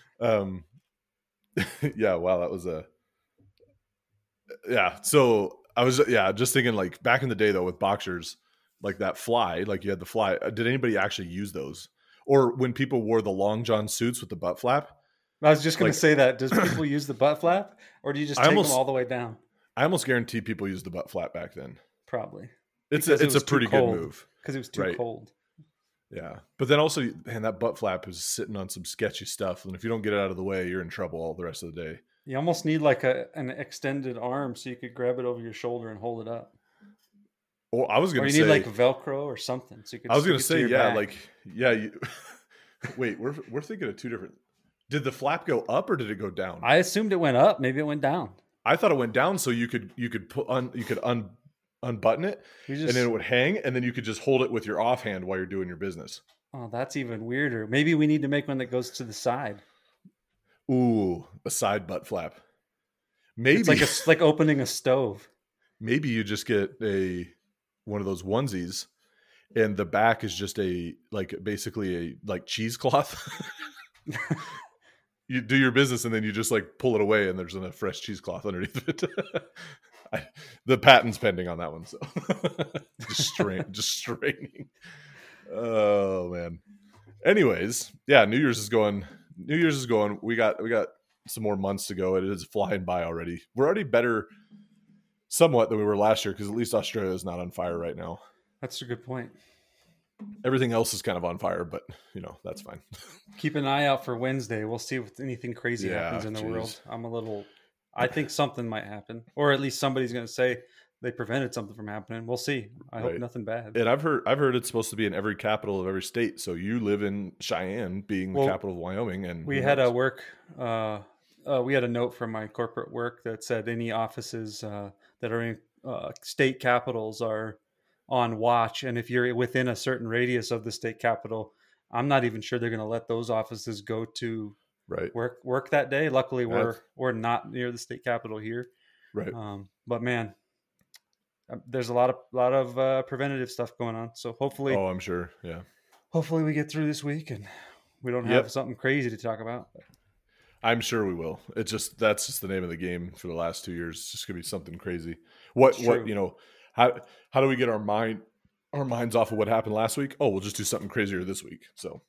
Yeah, wow, that was so I was just thinking like back in the day though with boxers, like that fly, like you had the fly. Did anybody actually use those? Or when people wore the long john suits with the butt flap? I was just going to say that. Does people use the butt flap or do you just take them all the way down? I almost guarantee people used the butt flap back then. Probably. It's a pretty good move. Because it was too cold. Yeah. But then also, man, that butt flap is sitting on some sketchy stuff. And if you don't get it out of the way, you're in trouble all the rest of the day. You almost need like an extended arm so you could grab it over your shoulder and hold it up. Well, I was going to say. Or you need like Velcro or something. So you could. I was going to say, wait, we're thinking of two different. Did the flap go up or did it go down? I assumed it went up. Maybe it went down. I thought it went down so you could unbutton it and then it would hang and then you could just hold it with your offhand while you're doing your business. Oh, that's even weirder. Maybe we need to make one that goes to the side. Ooh, a side butt flap. Maybe it's like opening a stove. Maybe you just get one of those onesies and the back is just basically a cheesecloth. You do your business and then you just like pull it away and there's a fresh cheesecloth underneath it. The patent's pending on that one, so just straining. Oh man. Anyways, yeah, New Year's is going. We got some more months to go. It is flying by already. We're already better somewhat than we were last year because at least Australia is not on fire right now. That's a good point. Everything else is kind of on fire, but that's fine. Keep an eye out for Wednesday. We'll see if anything crazy happens in the world. I think something might happen, or at least somebody's going to say they prevented something from happening. We'll see. I hope nothing bad. And I've heard it's supposed to be in every capital of every state. So you live in Cheyenne, being the capital of Wyoming, and we had a work. We had a note from my corporate work that said any offices that are in state capitals are on watch, and if you're within a certain radius of the state capital, I'm not even sure they're going to let those offices go to work that day. Luckily, we're not near the state capital here, right? But man, there's a lot of preventative stuff going on. So hopefully, I'm sure, yeah. Hopefully, we get through this week and we don't have something crazy to talk about. I'm sure we will. That's just the name of the game for the last 2 years. It's just gonna be something crazy. What how do we get our minds off of what happened last week? Oh, we'll just do something crazier this week. So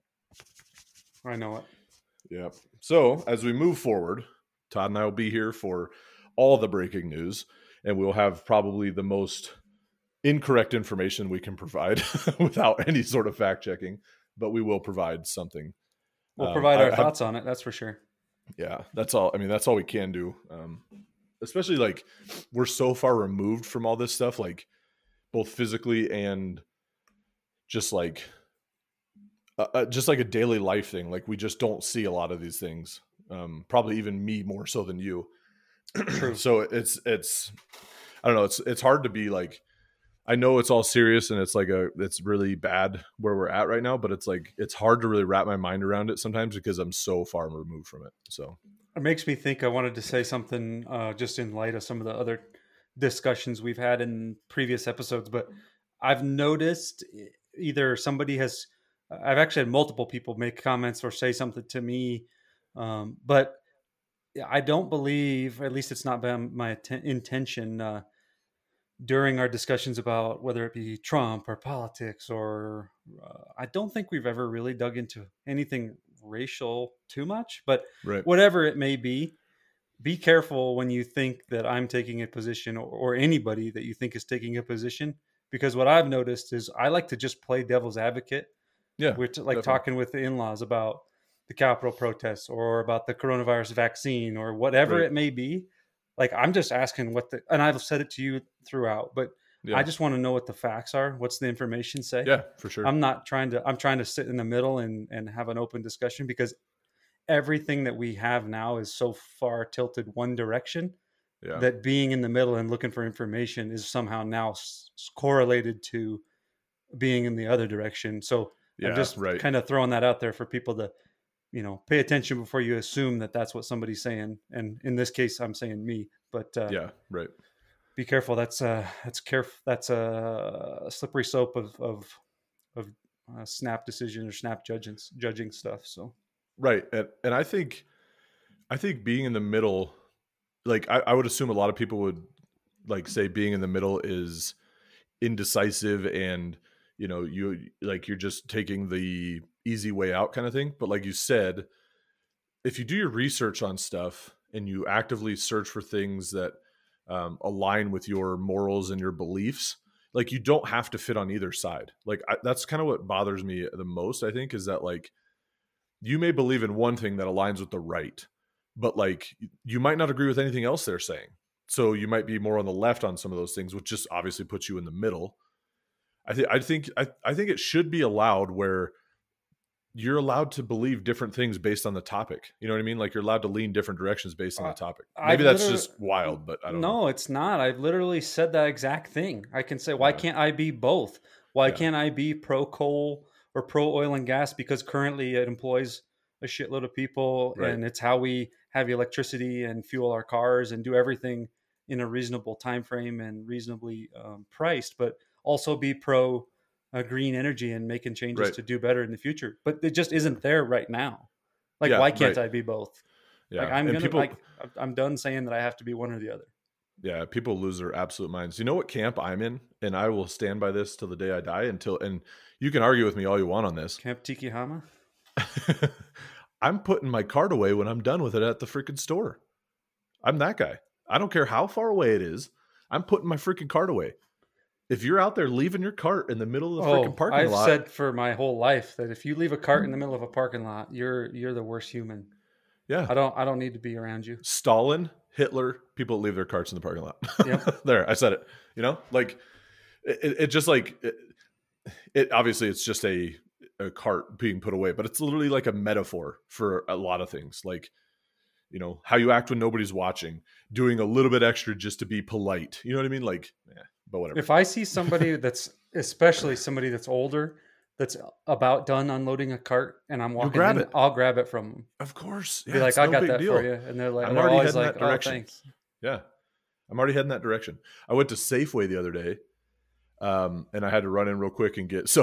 I know it. Yeah. So as we move forward, Todd and I will be here for all the breaking news, and we'll have probably the most incorrect information we can provide without any sort of fact checking, but we will provide something. We'll provide our thoughts on it. That's for sure. Yeah, that's all. I mean, that's all we can do. Especially like we're so far removed from all this stuff, like both physically and just like a daily life thing. Like we just don't see a lot of these things. Probably even me more so than you. True. So it's I don't know. It's hard to be like, I know it's all serious and it's really bad where we're at right now, but it's hard to really wrap my mind around it sometimes because I'm so far removed from it. So it makes me think I wanted to say something just in light of some of the other discussions we've had in previous episodes, but I've noticed either I've actually had multiple people make comments or say something to me, but I don't believe, at least it's not been my intention, during our discussions about whether it be Trump or politics or I don't think we've ever really dug into anything racial too much, but whatever it may be careful when you think that I'm taking a position or anybody that you think is taking a position, because what I've noticed is I like to just play devil's advocate. Yeah. We're talking with the in-laws about the Capitol protests or about the coronavirus vaccine or whatever it may be. Like, I'm just asking and I've said it to you throughout, but I just want to know what the facts are. What's the information say? Yeah, for sure. I'm trying to sit in the middle and have an open discussion, because everything that we have now is so far tilted one direction that being in the middle and looking for information is somehow now correlated to being in the other direction. So I'm just kind of throwing that out there for people to, pay attention before you assume that that's what somebody's saying. And in this case, I'm saying me, but be careful. That's a slippery slope of snap decision or snap judging stuff. So. Right. And I think being in the middle, like I would assume a lot of people would like say being in the middle is indecisive and, you're just taking the easy way out kind of thing. But like you said, if you do your research on stuff and you actively search for things that align with your morals and your beliefs, like you don't have to fit on either side. Like that's kind of what bothers me the most, I think, is that like, you may believe in one thing that aligns with the right, but like you might not agree with anything else they're saying. So you might be more on the left on some of those things, which just obviously puts you in the middle. I think it should be allowed where you're allowed to believe different things based on the topic. You know what I mean? Like you're allowed to lean different directions based on the topic. Maybe that's just wild, but I don't know. No, it's not. I've literally said that exact thing. I can say, why can't I be both? Why can't I be pro coal or pro oil and gas? Because currently it employs a shitload of people, and it's how we have electricity and fuel our cars and do everything in a reasonable time frame and reasonably priced, but also be pro green energy and making changes to do better in the future. But it just isn't there right now. Like, why can't I be both? Yeah. Like I'm done saying that I have to be one or the other. Yeah, people lose their absolute minds. You know what camp I'm in? And I will stand by this till the day I die and you can argue with me all you want on this. Camp Tikihama? I'm putting my cart away when I'm done with it at the freaking store. I'm that guy. I don't care how far away it is. I'm putting my freaking cart away. If you're out there leaving your cart in the middle of the freaking parking lot. I've said for my whole life that if you leave a cart in the middle of a parking lot, you're the worst human. Yeah. I don't need to be around you. Stalin, Hitler, people leave their carts in the parking lot. Yep. There, I said it. Like it just like it obviously it's just a cart being put away, but it's literally like a metaphor for a lot of things. Like, how you act when nobody's watching, doing a little bit extra just to be polite. You know what I mean? Like, but whatever. If I see somebody especially somebody that's older, that's about done unloading a cart and I'm walking in, I'll grab it from them. Of course. Yeah, be like, I got that deal for you. And they're like, I'm already heading that direction. Oh, thanks. Yeah. I'm already heading that direction. I went to Safeway the other day. And I had to run in real quick and get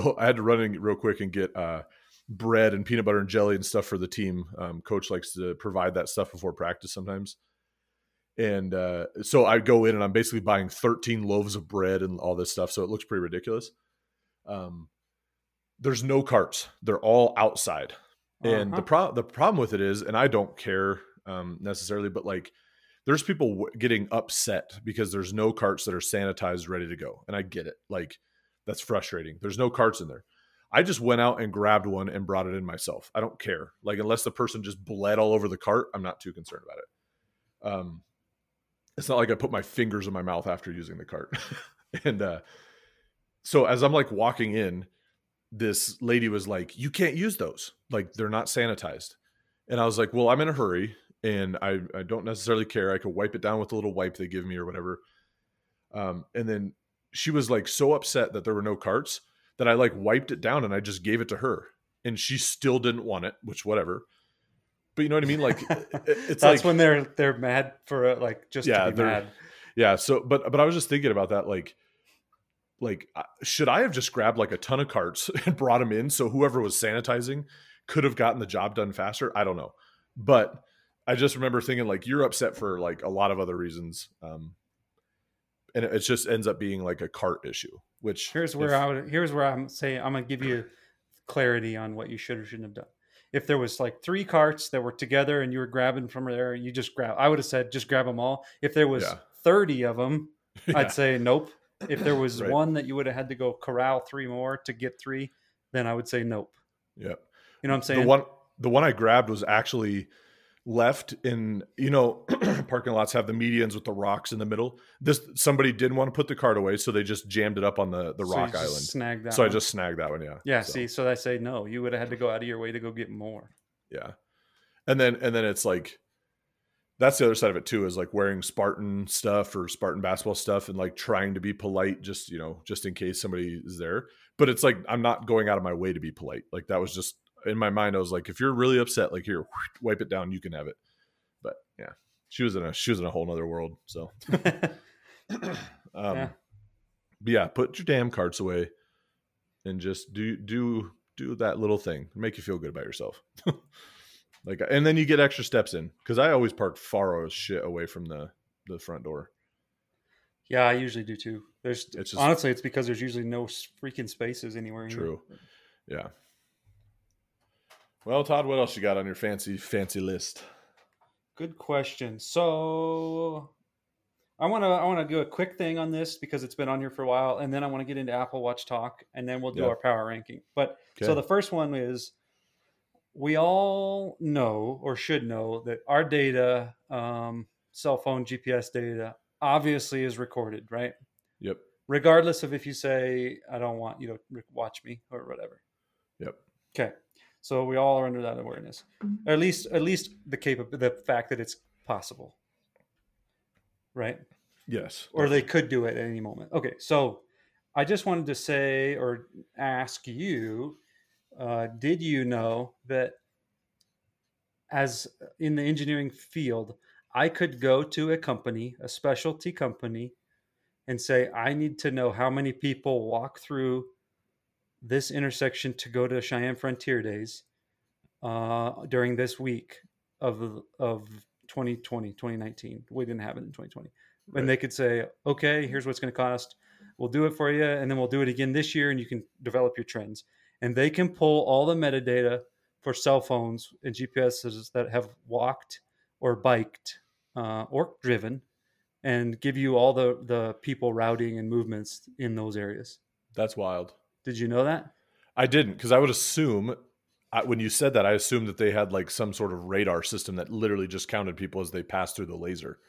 bread and peanut butter and jelly and stuff for the team. Coach likes to provide that stuff before practice sometimes. And so I go in and I'm basically buying 13 loaves of bread and all this stuff. So it looks pretty ridiculous. There's no carts. They're all outside. And the problem with it is, and I don't care necessarily, but like there's people getting upset because there's no carts that are sanitized, ready to go. And I get it. Like that's frustrating. There's no carts in there. I just went out and grabbed one and brought it in myself. I don't care. Like, unless the person just bled all over the cart, I'm not too concerned about it. It's not like I put my fingers in my mouth after using the cart. And so as I'm like walking in, this lady was like, you can't use those. Like, they're not sanitized. And I was like, well, I'm in a hurry and I don't necessarily care. I could wipe it down with a little wipe they give me or whatever. And then she was like so upset that there were no carts that I like wiped it down and I just gave it to her, and she still didn't want it, which whatever. But you know what I mean? Like it's that's like, when they're mad for like just to be mad. Yeah. So, but I was just thinking about that. Like should I have just grabbed like a ton of carts and brought them in so whoever was sanitizing could have gotten the job done faster? I don't know. But I just remember thinking like, you're upset for like a lot of other reasons. And it just ends up being like a cart issue, which here's where I'm saying, I'm going to give you clarity on what you should or shouldn't have done. If there was like 3 carts that were together and you were grabbing from there, you just grab, I would have said, just grab them all. If there was 30 of them, I'd say, nope. If there was one that you would have had to go corral 3 more to get 3, then I would say, nope. Yeah. You know what I'm saying? The one I grabbed was actually left in, parking lots have the medians with the rocks in the middle. Somebody didn't want to put the cart away, so they just jammed it up on the rock island. Snagged that so one. I just snagged that one. Yeah. So I say no. You would have had to go out of your way to go get more. Yeah, and then it's like that's the other side of it too, is like wearing Spartan stuff or Spartan basketball stuff and like trying to be polite, just in case somebody is there. But it's like I'm not going out of my way to be polite. Like that was just. In my mind, I was like, if you're really upset, like here, wipe it down, you can have it. But yeah, she was in a whole nother world. So, But yeah, put your damn carts away and just do that little thing, make you feel good about yourself. Like, and then you get extra steps in, because I always park far as shit away from the front door. Yeah, I usually do too. Honestly, it's because there's usually no freaking spaces anywhere. True. Yeah. Well, Todd, what else you got on your fancy list? Good question. So I want to do a quick thing on this because it's been on here for a while, and then I want to get into Apple Watch talk, and then we'll do our power ranking. But So the first one is, we all know or should know that our data, cell phone GPS data, obviously is recorded, right? Yep. Regardless of if you say, I don't want you to watch me or whatever. Yep. Okay. So we all are under that awareness, or at least the fact that it's possible, right? Yes. Or they could do it at any moment. Okay, so I just wanted to say or ask you, did you know that as in the engineering field, I could go to a company, a specialty company, and say, I need to know how many people walk through this intersection to go to Cheyenne Frontier Days during this week of 2020, 2019. We didn't have it in 2020. Right. And they could say, okay, here's what's going to cost. We'll do it for you. And then we'll do it again this year, and you can develop your trends. And they can pull all the metadata for cell phones and GPSs that have walked or biked or driven, and give you all the people routing and movements in those areas. That's wild. Did you know that? I didn't, because I would assume, when you said that, I assumed that they had like some sort of radar system that literally just counted people as they passed through the laser.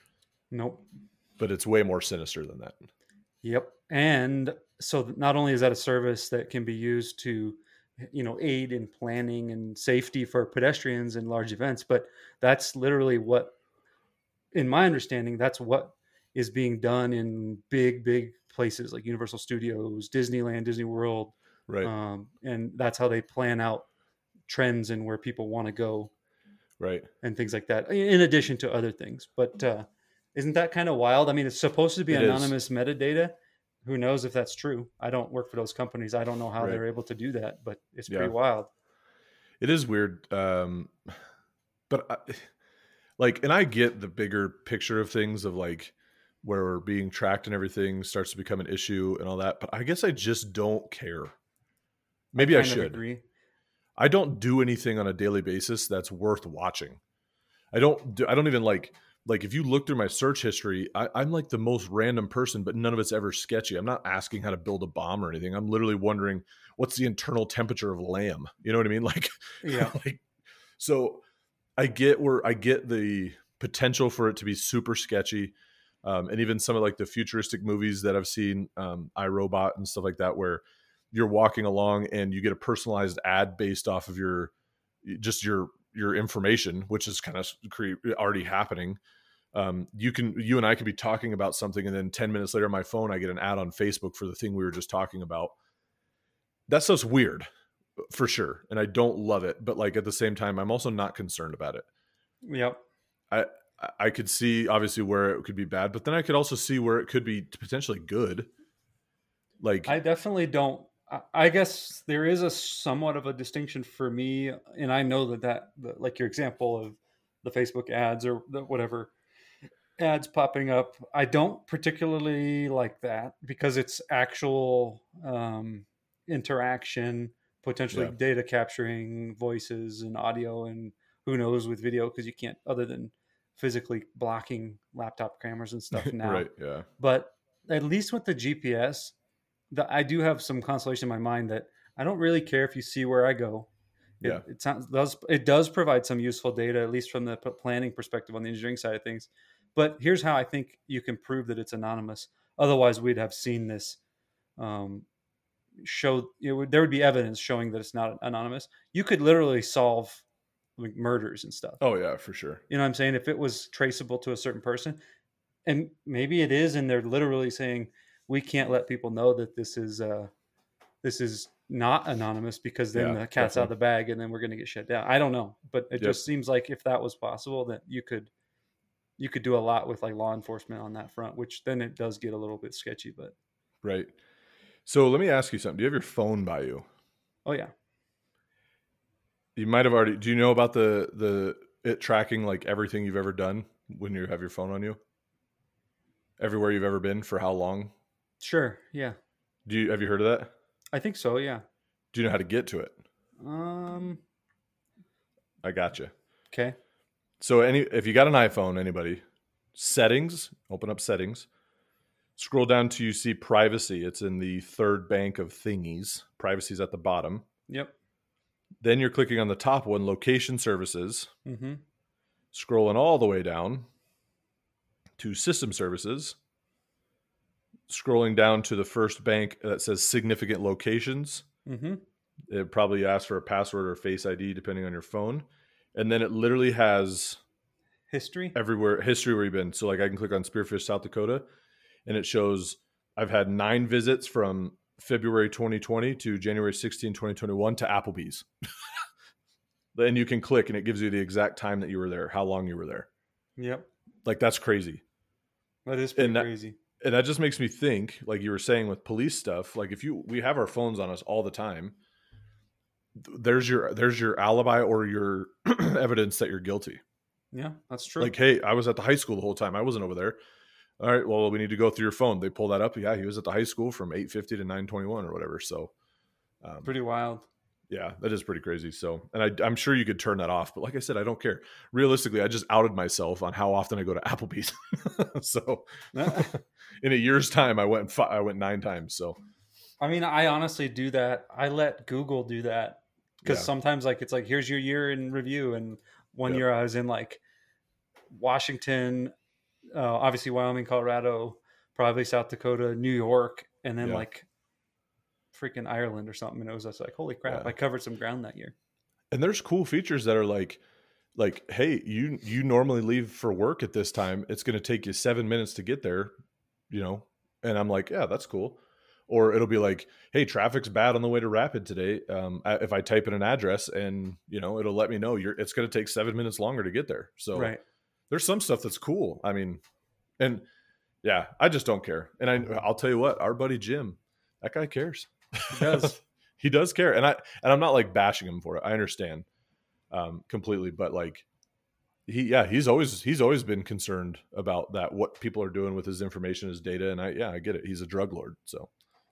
Nope. But it's way more sinister than that. Yep. And so not only is that a service that can be used to, aid in planning and safety for pedestrians in large events, but that's literally what, in my understanding, that's what is being done in big places like Universal Studios, Disneyland, Disney World. Right. And that's how they plan out trends and where people want to go. Right. And things like that, in addition to other things. But isn't that kind of wild? I mean, it's supposed to be anonymous metadata. Who knows if that's true? I don't work for those companies. I don't know how they're able to do that, but it's pretty wild. It is weird. But and I get the bigger picture of things of like where we're being tracked and everything starts to become an issue and all that. But I guess I just don't care. Maybe I should. Agree. I don't do anything on a daily basis that's worth watching. I don't even like if you look through my search history, I'm like the most random person, but none of it's ever sketchy. I'm not asking how to build a bomb or anything. I'm literally wondering what's the internal temperature of lamb. You know what I mean? Like, yeah. So I get the potential for it to be super sketchy. And even some of like the futuristic movies that I've seen, iRobot and stuff like that, where you're walking along and you get a personalized ad based off of your information, which is kind of already happening. You and I could be talking about something, and then 10 minutes later on my phone, I get an ad on Facebook for the thing we were just talking about. That stuff's weird for sure. And I don't love it, but like at the same time, I'm also not concerned about it. Yep. I could see obviously where it could be bad, but then I could also see where it could be potentially good. Like, I definitely don't. I guess there is a somewhat of a distinction for me, and I know that like your example of the Facebook ads or whatever ads popping up, I don't particularly like that because it's actual interaction, potentially data capturing voices and audio, and who knows with video, because you can't, other than physically blocking laptop cameras and stuff now. Right. Yeah. But at least with the GPS, I do have some consolation in my mind that I don't really care if you see where I go. It does provide some useful data, at least from the planning perspective on the engineering side of things. But here's how I think you can prove that it's anonymous. Otherwise, we'd have seen this there would be evidence showing that it's not anonymous. You could literally solve like murders and stuff. Oh yeah, for sure. You know what I'm saying? If it was traceable to a certain person, and maybe it is, and they're literally saying, we can't let people know that this is not anonymous, because then the cat's out of the bag and then we're going to get shut down. I don't know, but it just seems like if that was possible, that you could do a lot with like law enforcement on that front, which then it does get a little bit sketchy. But right. So let me ask you something. Do you have your phone by you? Oh yeah. You might have already. Do you know about it tracking like everything you've ever done when you have your phone on you? Everywhere you've ever been for how long? Sure. Yeah. Have you heard of that? I think so. Yeah. Do you know how to get to it? I gotcha. Okay. So if you got an iPhone, anybody, settings, open up settings, scroll down to you see privacy. It's in the third bank of thingies. Privacy's at the bottom. Yep. Then you're clicking on the top one, location services. Mm-hmm. Scrolling all the way down to system services. Scrolling down to the first bank that says significant locations. Mm-hmm. It probably asks for a password or Face ID depending on your phone. And then it literally has history where you've been. So like I can click on Spearfish, South Dakota, and it shows I've had 9 visits from February 2020 to January 16, 2021 to Applebee's. Then you can click and it gives you the exact time that you were there, how long you were there. Yep. Like that's crazy. That is pretty crazy. And that just makes me think, like you were saying with police stuff, like we have our phones on us all the time. There's your alibi or your evidence that you're guilty. Yeah, that's true. Like, hey, I was at the high school the whole time. I wasn't over there. All right, well, we need to go through your phone. They pull that up. Yeah, he was at the high school from 8:50 to 9:21 or whatever. So, pretty wild. Yeah, that is pretty crazy. So, and I'm sure you could turn that off, but like I said, I don't care. Realistically, I just outed myself on how often I go to Applebee's. So, in a year's time, I went 9 times. So, I mean, I honestly do that. I let Google do that because sometimes, like, it's like, here's your year in review, and one year I was in like Washington, obviously Wyoming, Colorado, probably South Dakota, New York, and then like freaking Ireland or something. And it was just like, holy crap, I covered some ground that year. And there's cool features that are like, hey, you normally leave for work at this time. It's going to take you 7 minutes to get there, you know? And I'm like, yeah, that's cool. Or it'll be like, hey, traffic's bad on the way to Rapid today. If I type in an address and, you know, it'll let me know it's going to take 7 minutes longer to get there. So there's some stuff that's cool. I mean, and yeah, I just don't care. And I'll tell you what, our buddy Jim, that guy cares. He does. He does care. And I'm not like bashing him for it. I understand completely, but like he's always been concerned about that, what people are doing with his information, his data. And I get it. He's a drug lord. So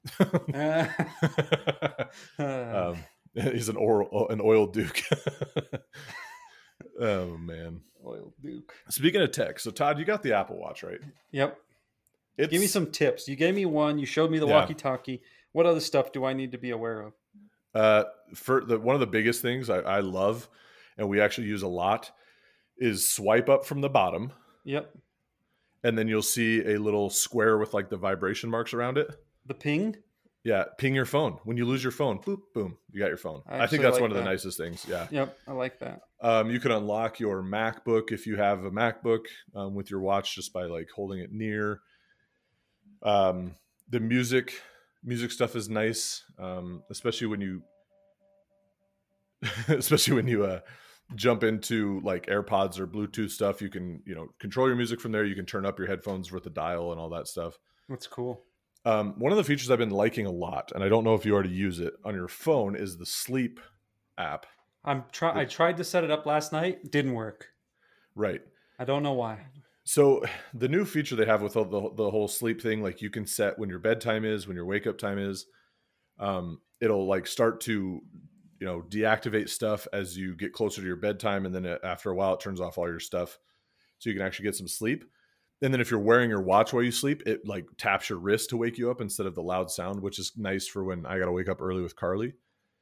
he's an oil duke. Oh man, oil duke. Speaking of tech, so Todd, you got the Apple Watch, right? Yep. Give me some tips. You gave me one. You showed me the walkie-talkie. What other stuff do I need to be aware of? One of the biggest things I love, and we actually use a lot, is swipe up from the bottom. Yep. And then you'll see a little square with like the vibration marks around it. The ping? Yeah, ping your phone. When you lose your phone, boop, boom, you got your phone. I think that's one of the nicest things. Yeah. Yep, I like that. You can unlock your MacBook if you have a MacBook with your watch just by like holding it near. The music stuff is nice, especially when you jump into like AirPods or Bluetooth stuff. You can, control your music from there. You can turn up your headphones with the dial and all that stuff. That's cool. One of the features I've been liking a lot, and I don't know if you already use it on your phone, is the Sleep app. I tried to set it up last night. Didn't work. Right. I don't know why. So the new feature they have with the whole sleep thing, like you can set when your bedtime is, when your wake up time is. It'll like start to, deactivate stuff as you get closer to your bedtime. And then after a while, it turns off all your stuff so you can actually get some sleep. And then if you're wearing your watch while you sleep, it like taps your wrist to wake you up instead of the loud sound, which is nice for when I got to wake up early with Carly.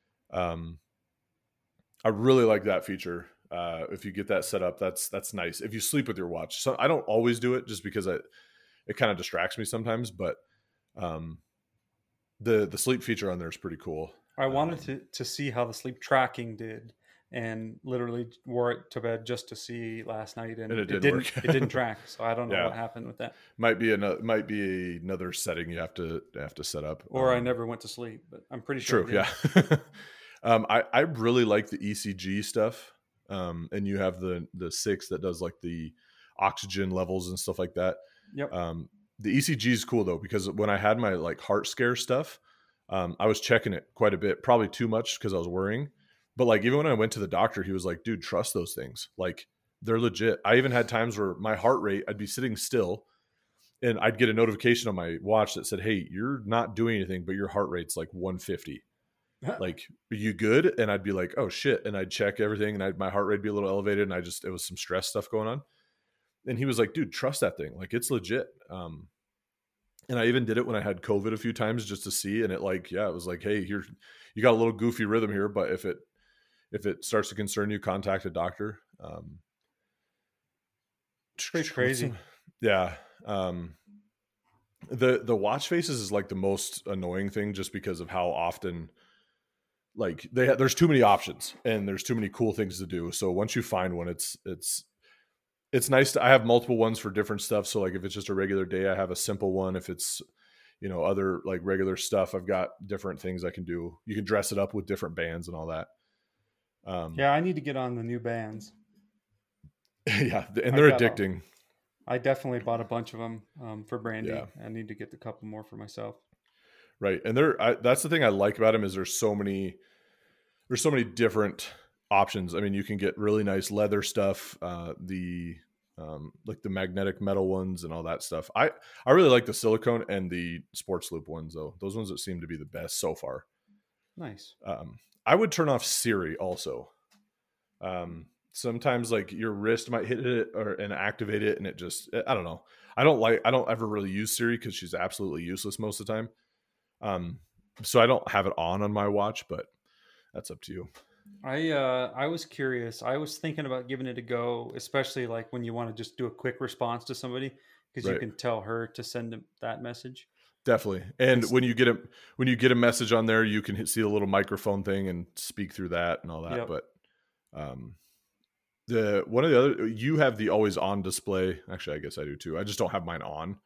I really like that feature. If you get that set up, that's nice. If you sleep with your watch, so I don't always do it just because it kind of distracts me sometimes, but the sleep feature on there is pretty cool. I wanted to see how the sleep tracking did, and literally wore it to bed just to see last night, and it didn't work. It didn't track, so I don't know what happened with that. Might be another setting you have to set up. Or I never went to sleep, but I'm pretty sure. True, yeah. I really like the ECG stuff. And you have the 6 that does like the oxygen levels and stuff like that. Yep. The ECG is cool though, because when I had my like heart scare stuff, I was checking it quite a bit, probably too much because I was worrying. But like, even when I went to the doctor, he was like, dude, trust those things. Like they're legit. I even had times where my heart rate, I'd be sitting still and I'd get a notification on my watch that said, hey, you're not doing anything, but your heart rate's like 150. Like, are you good? And I'd be like, oh shit. And I'd check everything and my heart rate be a little elevated. And it was some stress stuff going on. And he was like, dude, trust that thing. Like it's legit. And I even did it when I had COVID a few times just to see. And it was like, hey, you got a little goofy rhythm here, but if it starts to concern you, contact a doctor. It's pretty crazy. Yeah. The watch faces is like the most annoying thing just because of how often like there's too many options and there's too many cool things to do. So once you find one, it's nice I have multiple ones for different stuff. So like if it's just a regular day, I have a simple one. If it's, other like regular stuff, I've got different things I can do. You can dress it up with different bands and all that. Yeah, I need to get on the new bands. Yeah, and they're addicting. I definitely bought a bunch of them for Brandy. Yeah. I need to get a couple more for myself. Right. And that's the thing I like about them is there's so many different options. I mean, you can get really nice leather stuff, like the magnetic metal ones and all that stuff. I really like the silicone and the sports loop ones though. Those ones that seem to be the best so far. Nice. I would turn off Siri also. Sometimes like your wrist might hit it and activate it. And it just, I don't know. I don't ever really use Siri because she's absolutely useless most of the time. So I don't have it on my watch, but that's up to you. I was curious. I was thinking about giving it a go, especially like when you want to just do a quick response to somebody, because you Right. can tell her to send them that message. Definitely. And It's when you get a message on there, you can see a little microphone thing and speak through that and all that. Yep. But um, the one of the other, you have the always on display. Actually, I guess I do too. I just don't have mine on.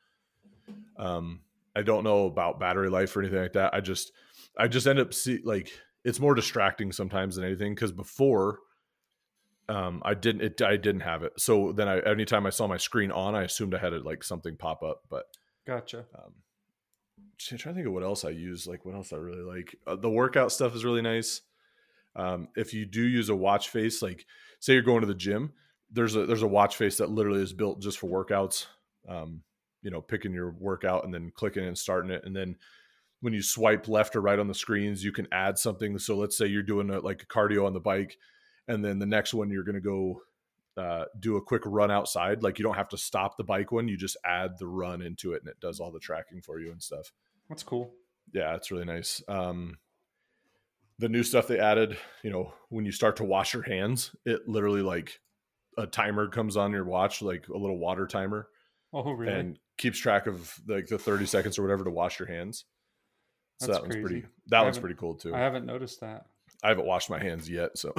I don't know about battery life or anything like that. I just end up like it's more distracting sometimes than anything, because before I didn't have it. So then anytime I saw my screen on, I assumed I had it like something pop up. But Gotcha. I'm trying to think of what else I use. Like what else I really like. The workout stuff is really nice. If you do use a watch face, like say you're going to the gym, there's a watch face that literally is built just for workouts. Picking your workout and then clicking and starting it, and then when you swipe left or right on the screens, you can add something. So let's say you're doing like a cardio on the bike, and then the next one you're going to go do a quick run outside. Like you don't have to stop the bike one; you just add the run into it, and it does all the tracking for you and stuff. That's cool. Yeah, it's really nice. The new stuff they added, when you start to wash your hands, it literally like a timer comes on your watch, like a little water timer. Oh, really? And keeps track of like the 30 seconds or whatever to wash your hands. So That's that one's crazy. pretty cool too. I haven't noticed that. I haven't washed my hands yet. So,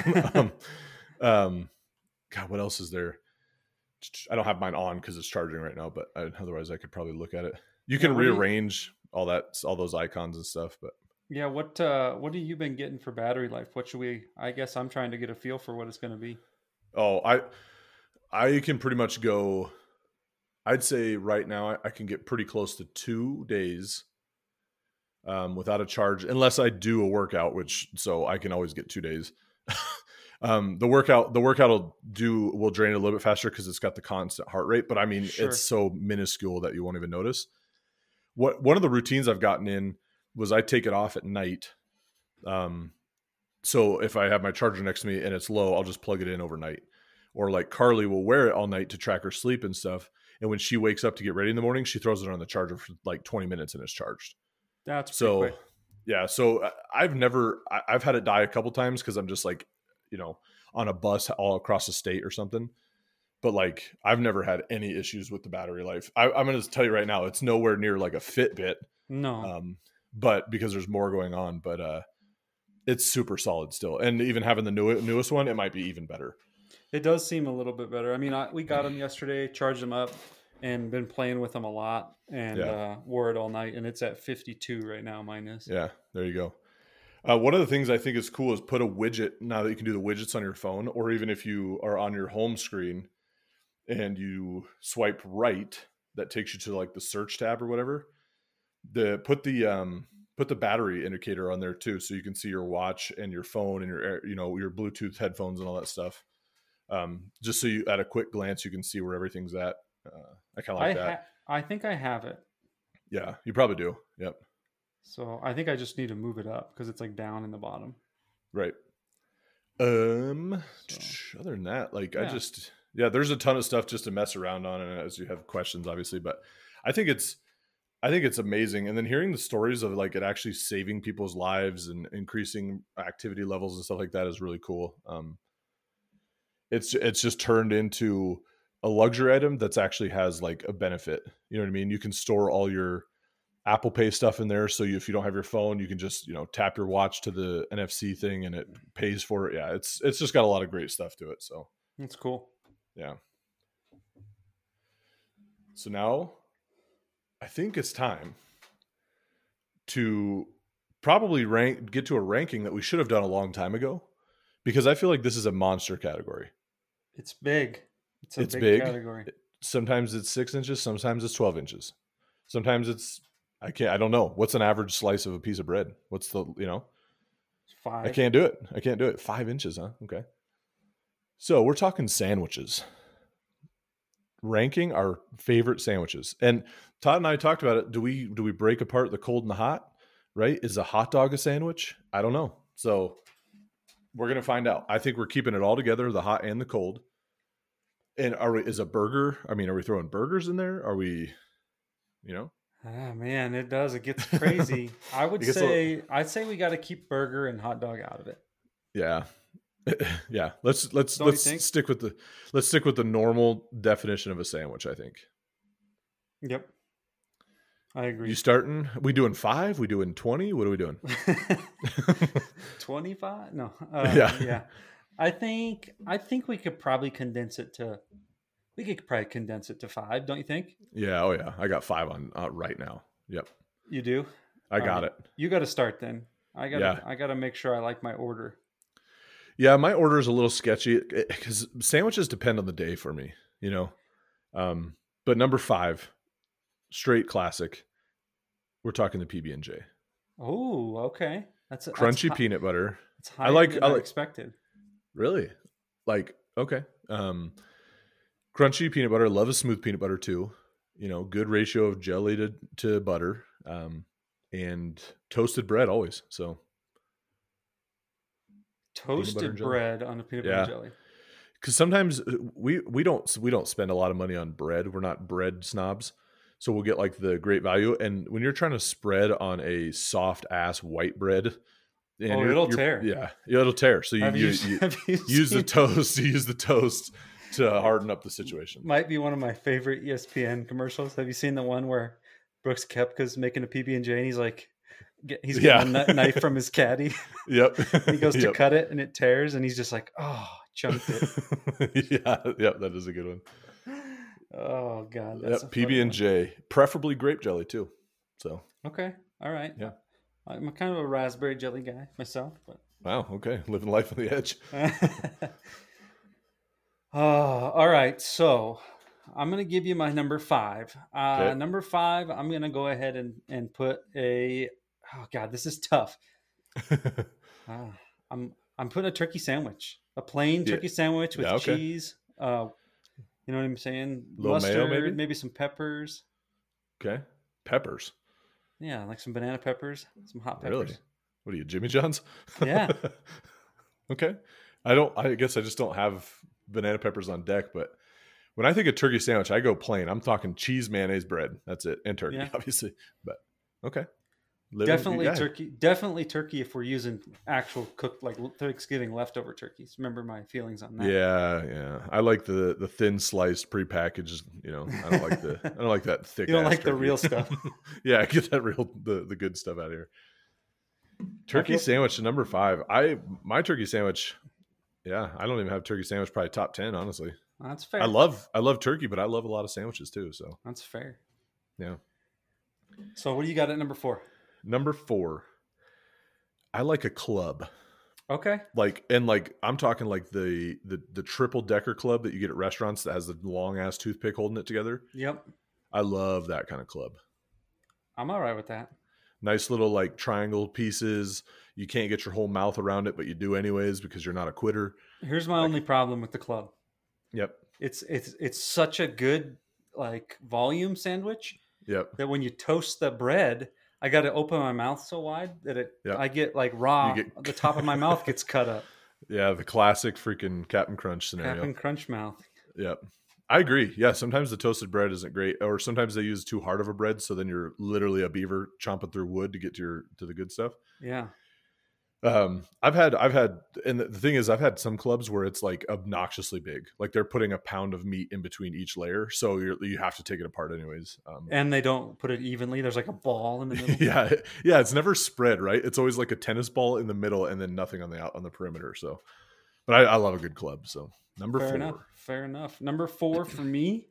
God, what else is there? I don't have mine on because it's charging right now, but otherwise I could probably look at it. You can rearrange all those icons and stuff, but yeah. What have you been getting for battery life? What should we, I guess I'm trying to get a feel for what it's going to be. Oh, I can pretty much go, I'd say right now I can get pretty close to 2 days without a charge, unless I do a workout, so I can always get 2 days. The workout will drain it a little bit faster because it's got the constant heart rate, but I mean, sure, it's so minuscule that you won't even notice. One of the routines I've gotten in was I take it off at night. So if I have my charger next to me and it's low, I'll just plug it in overnight. Or like Carly will wear it all night to track her sleep and stuff. And when she wakes up to get ready in the morning, she throws it on the charger for like 20 minutes and it's charged. That's so quick. Yeah. So I've had it die a couple times because I'm just like, on a bus all across the state or something. But like, I've never had any issues with the battery life. I'm going to tell you right now, it's nowhere near like a Fitbit. No. But because there's more going on, but it's super solid still. And even having the newest one, it might be even better. It does seem a little bit better. I mean, we got them yesterday, charged them up, and been playing with them a lot, and wore it all night. And it's at 52 right now, mine is. Yeah, there you go. One of the things I think is cool is put a widget, now that you can do the widgets on your phone, or even if you are on your home screen and you swipe right, that takes you to like the search tab or whatever. Put the battery indicator on there too, so you can see your watch and your phone and your Bluetooth headphones and all that stuff. Just so you, at a quick glance, you can see where everything's at. I kind of like that. I think I have it. Yeah, you probably do. Yep. So I think I just need to move it up because it's like down in the bottom. Right. Other than that, like there's a ton of stuff just to mess around on, and as you have questions, obviously, but I think it's amazing. And then hearing the stories of like it actually saving people's lives and increasing activity levels and stuff like that is really cool. It's just turned into a luxury item that's actually has like a benefit. You know what I mean? You can store all your Apple Pay stuff in there. So if you don't have your phone, you can just, tap your watch to the NFC thing and it pays for it. Yeah. It's just got a lot of great stuff to it. So that's cool. Yeah. So now I think it's time to probably get to a ranking that we should have done a long time ago, because I feel like this is a monster category. It's big. It's a big category. Sometimes it's 6 inches. Sometimes it's 12 inches. Sometimes it's, I don't know. What's an average slice of a piece of bread? What's 5? I can't do it. 5 inches, huh? Okay. So we're talking sandwiches. Ranking our favorite sandwiches. And Todd and I talked about it. Do we break apart the cold and the hot? Right? Is a hot dog a sandwich? I don't know. So we're going to find out. I think we're keeping it all together, the hot and the cold. And are we throwing burgers in there? Are we, Ah, man, it gets crazy. I'd say we got to keep burger and hot dog out of it. Yeah. Yeah. Let's stick with the normal definition of a sandwich, I think. Yep. I agree. You starting? We doing 5? We doing 20? What are we doing? 25? No. Yeah. I think we could probably condense it to 5, don't you think? Yeah. Oh yeah. I got 5 on right now. Yep. You do? I got it. You got to start then. I got to make sure I like my order. Yeah, my order is a little sketchy because sandwiches depend on the day for me, you know. But number 5, straight classic. We're talking the PB&J. Oh, okay. That's crunchy peanut butter. It's higher than I expected. Really? Like, okay. Crunchy peanut butter. Love a smooth peanut butter too. You know, good ratio of jelly to butter. And toasted bread always. So toasted bread on a peanut butter and jelly. Because sometimes we don't spend a lot of money on bread. We're not bread snobs. So we'll get like the great value. And when you're trying to spread on a soft ass white bread, it'll tear. Yeah, it'll tear. So you use the toast. You use the toast to harden up the situation. Might be one of my favorite ESPN commercials. Have you seen the one where Brooks Koepka's making a PB&J and he's getting a knife from his caddy? Yep. He goes to cut it and it tears and he's just like, oh, chunked it. Yeah, that is a good one. Oh God, that's PB&J, preferably grape jelly too. So okay, all right. Yeah, I'm kind of a raspberry jelly guy myself. But wow, okay, living life on the edge. All right. So I'm gonna give you my number 5. Okay. Number 5, I'm gonna go ahead and put a. Oh God, this is tough. I'm putting a turkey sandwich, a plain turkey sandwich with cheese. You know what I'm saying? Mustard, mayo, maybe some peppers. Okay. Peppers. Yeah, like some banana peppers, some hot peppers. Really? What are you, Jimmy John's? Yeah. Okay. I guess I just don't have banana peppers on deck, but when I think of turkey sandwich, I go plain. I'm talking cheese, mayonnaise, bread. That's it. And turkey, obviously. But okay. Definitely turkey if we're using actual cooked, like Thanksgiving leftover turkeys. Remember my feelings on that. Yeah. I like the thin sliced prepackaged, you know. I don't like that thick. You don't like turkey. The real stuff. Yeah, I get that the good stuff out of here. Turkey sandwich number 5. My turkey sandwich, I don't even have turkey sandwich probably top 10, honestly. That's fair. I love turkey, but I love a lot of sandwiches too, so. That's fair. Yeah. So what do you got at number 4? Number 4, I like a club. Okay. I'm talking like the triple decker club that you get at restaurants that has the long ass toothpick holding it together. Yep. I love that kind of club. I'm all right with that. Nice little like triangle pieces. You can't get your whole mouth around it, but you do anyways because you're not a quitter. Here's my only problem with the club. Yep. It's such a good like volume sandwich. Yep. That when you toast the bread, I got to open my mouth so wide that I get like raw. The top of my mouth gets cut up. Yeah, the classic freaking Captain Crunch scenario. Captain Crunch mouth. Yep. I agree. Yeah, sometimes the toasted bread isn't great, or sometimes they use too hard of a bread, so then you're literally a beaver chomping through wood to get to the good stuff. Yeah. I've had, and the thing is, I've had some clubs where it's like obnoxiously big, like they're putting a pound of meat in between each layer, so you have to take it apart anyways. And they don't put it evenly. There's like a ball in the middle. yeah, it's never spread right. It's always like a tennis ball in the middle, and then nothing on the perimeter. So, but I love a good club. So number 4. Fair enough. Number 4 for me.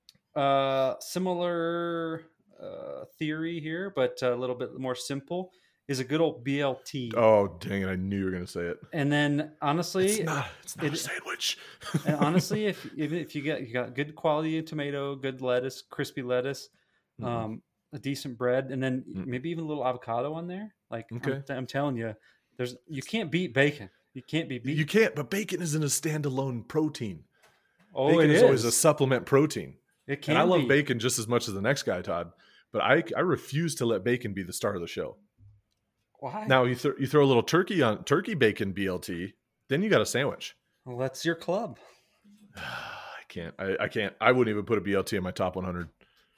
Similar theory here, but a little bit more simple. Is a good old BLT. Oh, dang it. I knew you were going to say it. And then honestly, it's not a sandwich. And honestly, if you got good quality tomato, good lettuce, crispy lettuce, a decent bread, and then maybe even a little avocado on there. Like, okay. I'm telling you, you can't beat bacon. You can't be beat. You can't, but bacon isn't a standalone protein. Oh, bacon is always a supplement protein. It can. And I love bacon just as much as the next guy, Todd. But I refuse to let bacon be the star of the show. Why? Now you throw a little turkey bacon BLT, then you got a sandwich. Well, that's your club. I can't. I wouldn't even put a BLT in my top 100.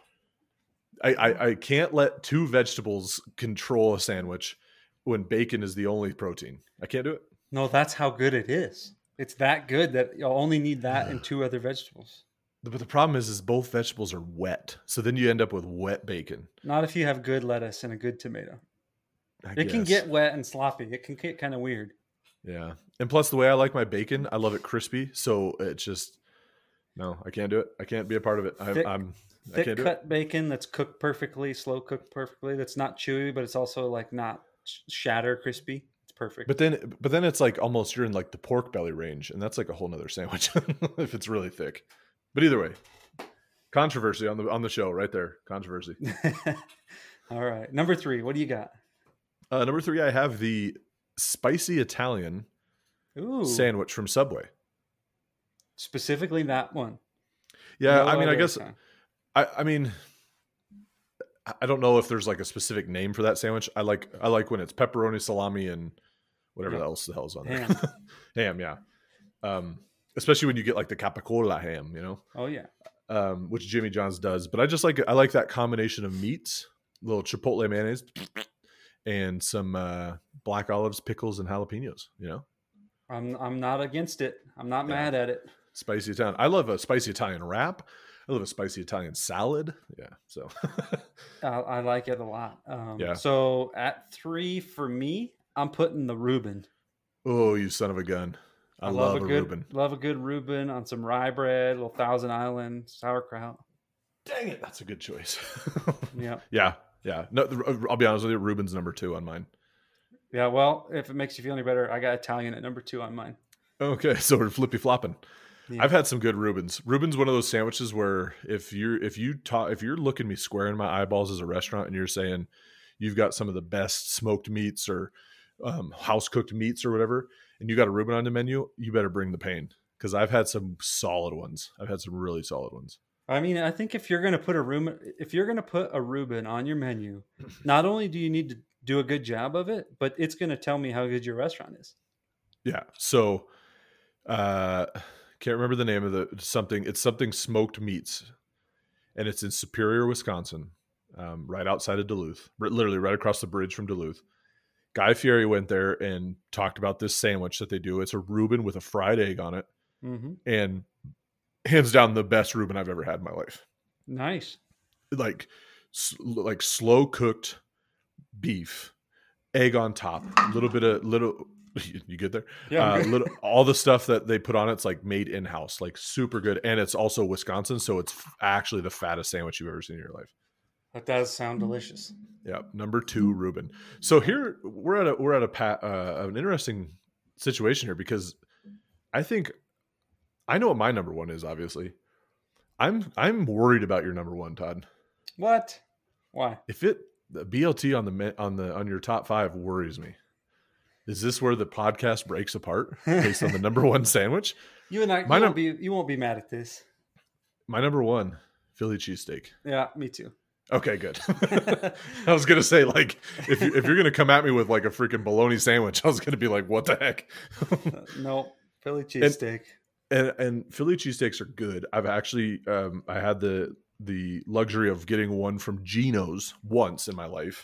I can't let 2 vegetables control a sandwich when bacon is the only protein. I can't do it. No, that's how good it is. It's that good that you'll only need that and 2 other vegetables. But the problem is both vegetables are wet. So then you end up with wet bacon. Not if you have good lettuce and a good tomato. I It guess. can get wet and sloppy. It can get kind of weird. Yeah. And plus the way I like my bacon, I love it crispy. So it's just, no, I can't do it. I can't be a part of it. I can't do cut bacon that's cooked perfectly, slow cooked perfectly. That's not chewy, but it's also like not shatter crispy. It's perfect. But then it's like almost you're in like the pork belly range, and that's like a whole nother sandwich if it's really thick. But either way, controversy on the show right there. Controversy. All right, number 3. What do you got? Number 3, I have the spicy Italian sandwich from Subway. Specifically that one. Yeah, no, I mean, I guess I mean, I don't know if there's like a specific name for that sandwich. I like when it's pepperoni, salami, and whatever else the hell's on there. Ham, yeah. Especially when you get like the capicola ham, you know. Oh yeah. Which Jimmy John's does, but I like that combination of meats, a little chipotle mayonnaise, and some black olives, pickles, and jalapenos. You know. I'm not against it. I'm not mad at it. Spicy Italian. I love a spicy Italian wrap. I love a spicy Italian salad. Yeah, so I like it a lot. Yeah. So at 3 for me, I'm putting the Reuben. Oh, you son of a gun! I love a Reuben. Love a good Reuben on some rye bread, a little Thousand Island sauerkraut. Dang it, that's a good choice. Yeah. Yeah. No, I'll be honest with you. Reuben's number 2 on mine. Yeah. Well, if it makes you feel any better, I got Italian at number 2 on mine. Okay, so we're flippy flopping. Yeah. I've had some good Reubens. Reuben's one of those sandwiches where if you're looking me square in my eyeballs as a restaurant and you're saying you've got some of the best smoked meats or house cooked meats or whatever, and you got a Reuben on the menu, you better bring the pain, because I've had some solid ones. I've had some really solid ones. I mean, I think if you're going to put a Reuben on your menu, not only do you need to do a good job of it, but it's going to tell me how good your restaurant is. Yeah. So, can't remember the name of it's something smoked meats, and it's in Superior, Wisconsin, right outside of Duluth, literally right across the bridge from Duluth. Guy Fieri went there and talked about this sandwich that they do. It's a Reuben with a fried egg on it, and hands down the best Reuben I've ever had in my life. Nice. Like slow cooked beef, egg on top, little. You get there? Yeah. All the stuff that they put on it's like made in-house, like super good. And it's also Wisconsin, so it's actually the fattest sandwich you've ever seen in your life. That does sound delicious. Yeah. Number 2, Reuben. So here we're at an interesting situation here, because I think I know what my number 1 is. Obviously, I'm worried about your number 1, Todd. What? Why? The BLT on your top 5 worries me. Is this where the podcast breaks apart based on the number 1 sandwich? You and I, you won't be mad at this. My number 1, Philly cheesesteak. Yeah, me too. Okay, good. I was gonna say, like, if you're gonna come at me with like a freaking bologna sandwich, I was gonna be like, what the heck? No, Philly cheesesteak. And Philly cheesesteaks are good. I've actually I had the luxury of getting one from Geno's once in my life,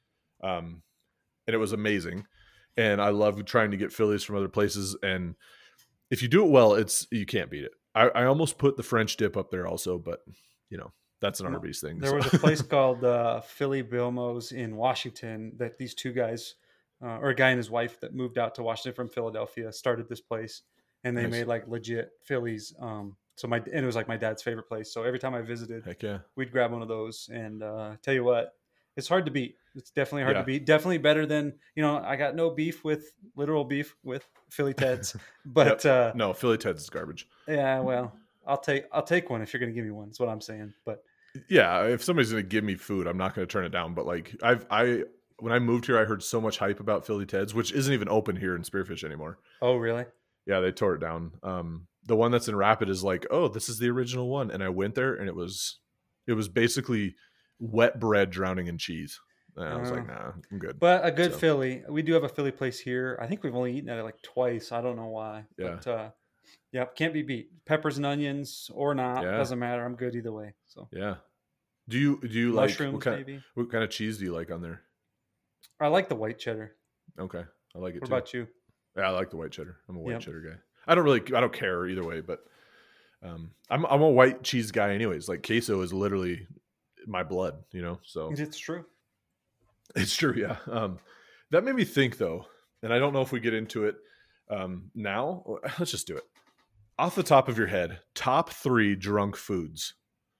and it was amazing. And I love trying to get Phillies from other places. And if you do it well, you can't beat it. I almost put the French dip up there also, but you know, that's an Arby's thing. There was a place called Philly Bilmo's in Washington that these 2 guys, or a guy and his wife that moved out to Washington from Philadelphia, started this place, and they made like legit Phillies. And it was like my dad's favorite place. So every time I visited, heck yeah, we'd grab one of those. And tell you what, it's hard to beat. It's definitely hard to beat. Definitely better than, I got no literal beef with Philly Ted's, but no, Philly Ted's is garbage. Yeah, well, I'll take one if you're going to give me one. That's what I'm saying. But yeah, if somebody's going to give me food, I'm not going to turn it down. But like when I moved here, I heard so much hype about Philly Ted's, which isn't even open here in Spearfish anymore. Oh, really? Yeah, they tore it down. The one that's in Rapid is like, oh, this is the original one. And I went there and it was basically wet bread drowning in cheese. And I was like, nah, I'm good. But a good Philly. We do have a Philly place here. I think we've only eaten at it like twice. I don't know why. Yeah. But yeah, can't be beat. Peppers and onions or not, doesn't matter. I'm good either way. So yeah. Do you mushrooms, like maybe? What kind of cheese do you like on there? I like the white cheddar. Okay, I like it. What too. about you? Yeah, I like the white cheddar. I'm a white cheddar guy. I don't care either way, but I'm a white cheese guy anyways. Like queso is literally my blood, you know. So it's true. It's true, yeah. That made me think though, and I don't know if we get into it now. Let's just do it. Off the top of your head, top 3 drunk foods.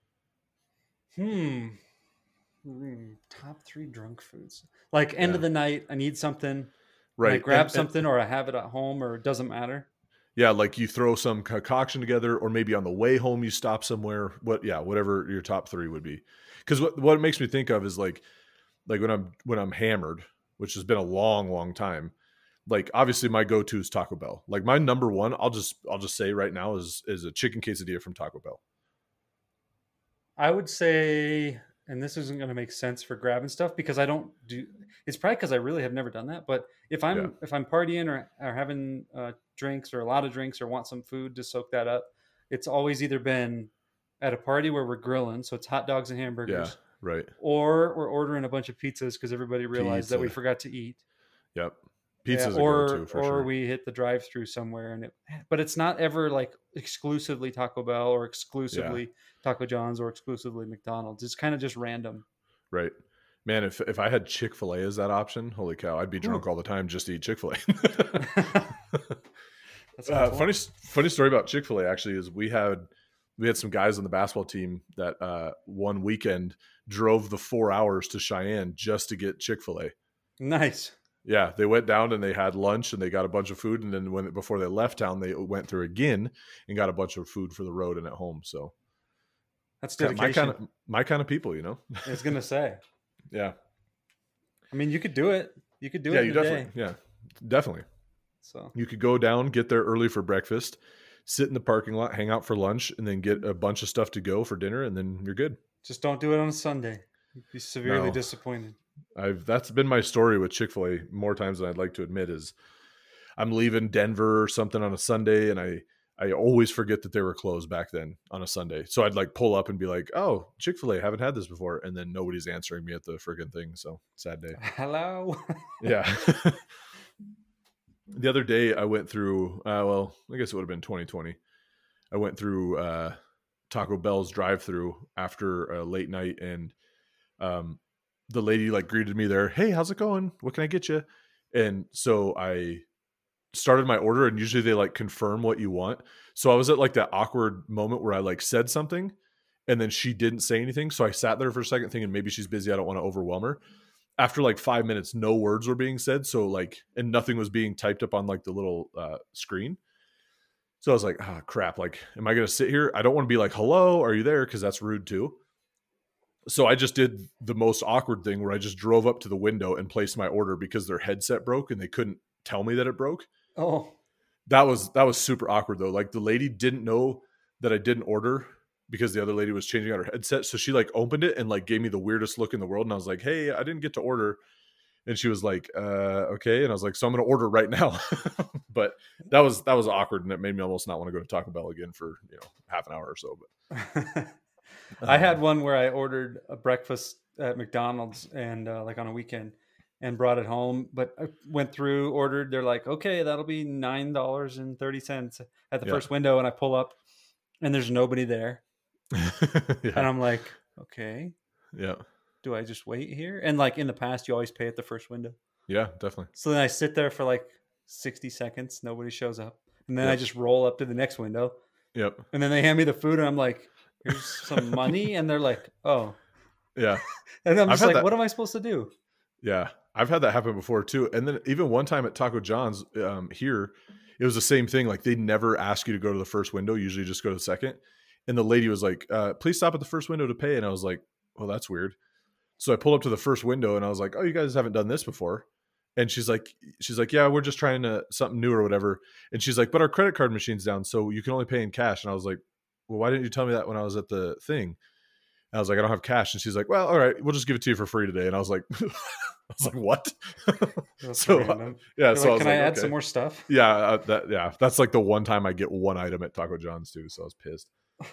Top 3 drunk foods. Like end of the night, I need something. Right. I grab something, or I have it at home, or it doesn't matter. Yeah, like you throw some concoction together, or maybe on the way home you stop somewhere. Whatever your top 3 would be. Because what it makes me think of is like when I'm hammered, which has been a long time. Like obviously my go-to is Taco Bell. Like my number one, I'll just say right now is a chicken quesadilla from Taco Bell. I would say, and this isn't going to make sense for grabbing stuff because I don't do. It's probably because I really have never done that. But if I'm partying or having drinks or a lot of drinks or want some food to soak that up, it's always either been at a party where we're grilling, so it's hot dogs and hamburgers. Yeah, right. Or we're ordering a bunch of pizzas because everybody realized that we forgot to eat. Yep. Pizza's a go-to for sure. Or we hit the drive-through somewhere, but it's not ever like exclusively Taco Bell or exclusively Taco John's or exclusively McDonald's. It's kind of just random. Right. Man, if I had Chick-fil-A as that option, holy cow, I'd be drunk all the time just to eat Chick-fil-A. Funny story about Chick-fil-A actually is we had some guys on the basketball team that one weekend drove the 4 hours to Cheyenne just to get Chick-fil-A. Nice. Yeah, they went down and they had lunch and they got a bunch of food, and then before they left town, they went through again and got a bunch of food for the road and at home. So that's dedication. My kind of people, you know. I was gonna say. Yeah. I mean, you could do it. You could do it. Yeah, definitely. So you could go down, get there early for breakfast, sit in the parking lot, hang out for lunch, and then get a bunch of stuff to go for dinner, and then you're good. Just don't do it on a Sunday. You'd be severely disappointed. That's been my story with Chick-fil-A more times than I'd like to admit. Is I'm leaving Denver or something on a Sunday, and I always forget that they were closed back then on a Sunday. So I'd like pull up and be like, "Oh, Chick-fil-A, haven't had this before," and then nobody's answering me at the friggin' thing. So sad day. Hello. Yeah. The other day I went through. Well, I guess it would have been 2020. I went through Taco Bell's drive-through after a late night, and the lady like greeted me there. "Hey, how's it going? What can I get you?" And so I started my order, and usually they like confirm what you want. So I was at like that awkward moment where I like said something and then she didn't say anything. So I sat there for a second thinking maybe she's busy. I don't want to overwhelm her. After like 5 minutes, no words were being said. So like, and nothing was being typed up on like the little screen. So I was like, "Ah, crap. Like, am I going to sit here? I don't want to be like, 'Hello, are you there?' Cause that's rude too." So I just did the most awkward thing where I just drove up to the window and placed my order because their headset broke and they couldn't tell me that it broke. Oh, that was super awkward though. Like the lady didn't know that I didn't order because the other lady was changing out her headset. So she like opened it and like gave me the weirdest look in the world. And I was like, "Hey, I didn't get to order." And she was like, "Okay." And I was like, "So I'm going to order right now." But that was awkward. And it made me almost not want to go to Taco Bell again for, half an hour or so. But I had one where I ordered a breakfast at McDonald's and like on a weekend and brought it home, but I went through, ordered, they're like, "Okay, that'll be $9.30 at the first window." And I pull up and there's nobody there. And I'm like, "Okay. Yeah. Do I just wait here?" And like in the past, you always pay at the first window. Yeah, definitely. So then I sit there for like 60 seconds. Nobody shows up. And then I just roll up to the next window. Yep. And then they hand me the food and I'm like, "Here's some money." And they're like, "Oh." Yeah. And I'm just like, what am I supposed to do? Yeah. I've had that happen before too. And then even one time at Taco John's here, it was the same thing. Like they never ask you to go to the first window. Usually just go to the second. And the lady was like, "Please stop at the first window to pay." And I was like, "Well, that's weird." So I pulled up to the first window and I was like, "Oh, you guys haven't done this before." And she's like, "Yeah, we're just trying something new or whatever." And she's like, "But our credit card machine's down, so you can only pay in cash." And I was like, "Well, why didn't you tell me that when I was at the thing?" And I was like, "I don't have cash." And she's like, "Well, all right, we'll just give it to you for free today." And I was like, "What?" So yeah, so like, "Can I add some more stuff?" Yeah, that's like the one time I get one item at Taco John's too. So I was pissed.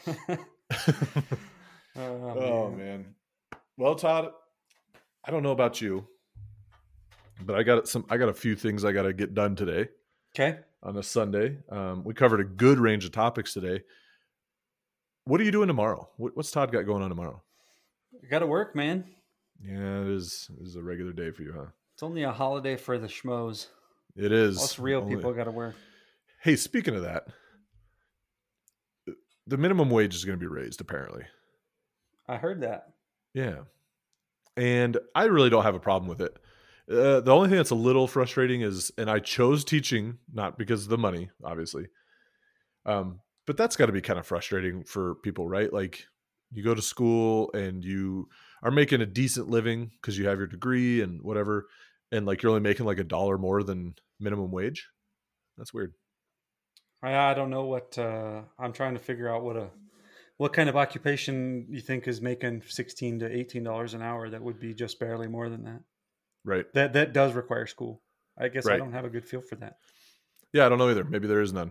Oh man. Well, Todd, I don't know about you, but I got a few things I got to get done today. Okay. On a Sunday. We covered a good range of topics today. What are you doing tomorrow? What's Todd got going on tomorrow? You got to work, man. Yeah, it is a regular day for you, huh? It's only a holiday for the schmoes. It is. Us real people got to work. Hey, speaking of that, the minimum wage is going to be raised, apparently. I heard that. Yeah. And I really don't have a problem with it. The only thing that's a little frustrating is, and I chose teaching, not because of the money, obviously. But that's got to be kind of frustrating for people, right? Like, you go to school and you are making a decent living because you have your degree and whatever. And like, you're only making like $1 more than minimum wage. That's weird. I don't know what I'm trying to figure out what kind of occupation you think is making $16 to $18 an hour that would be just barely more than that. Right. That does require school. I guess right. I don't have a good feel for that. Yeah, I don't know either. Maybe there is none.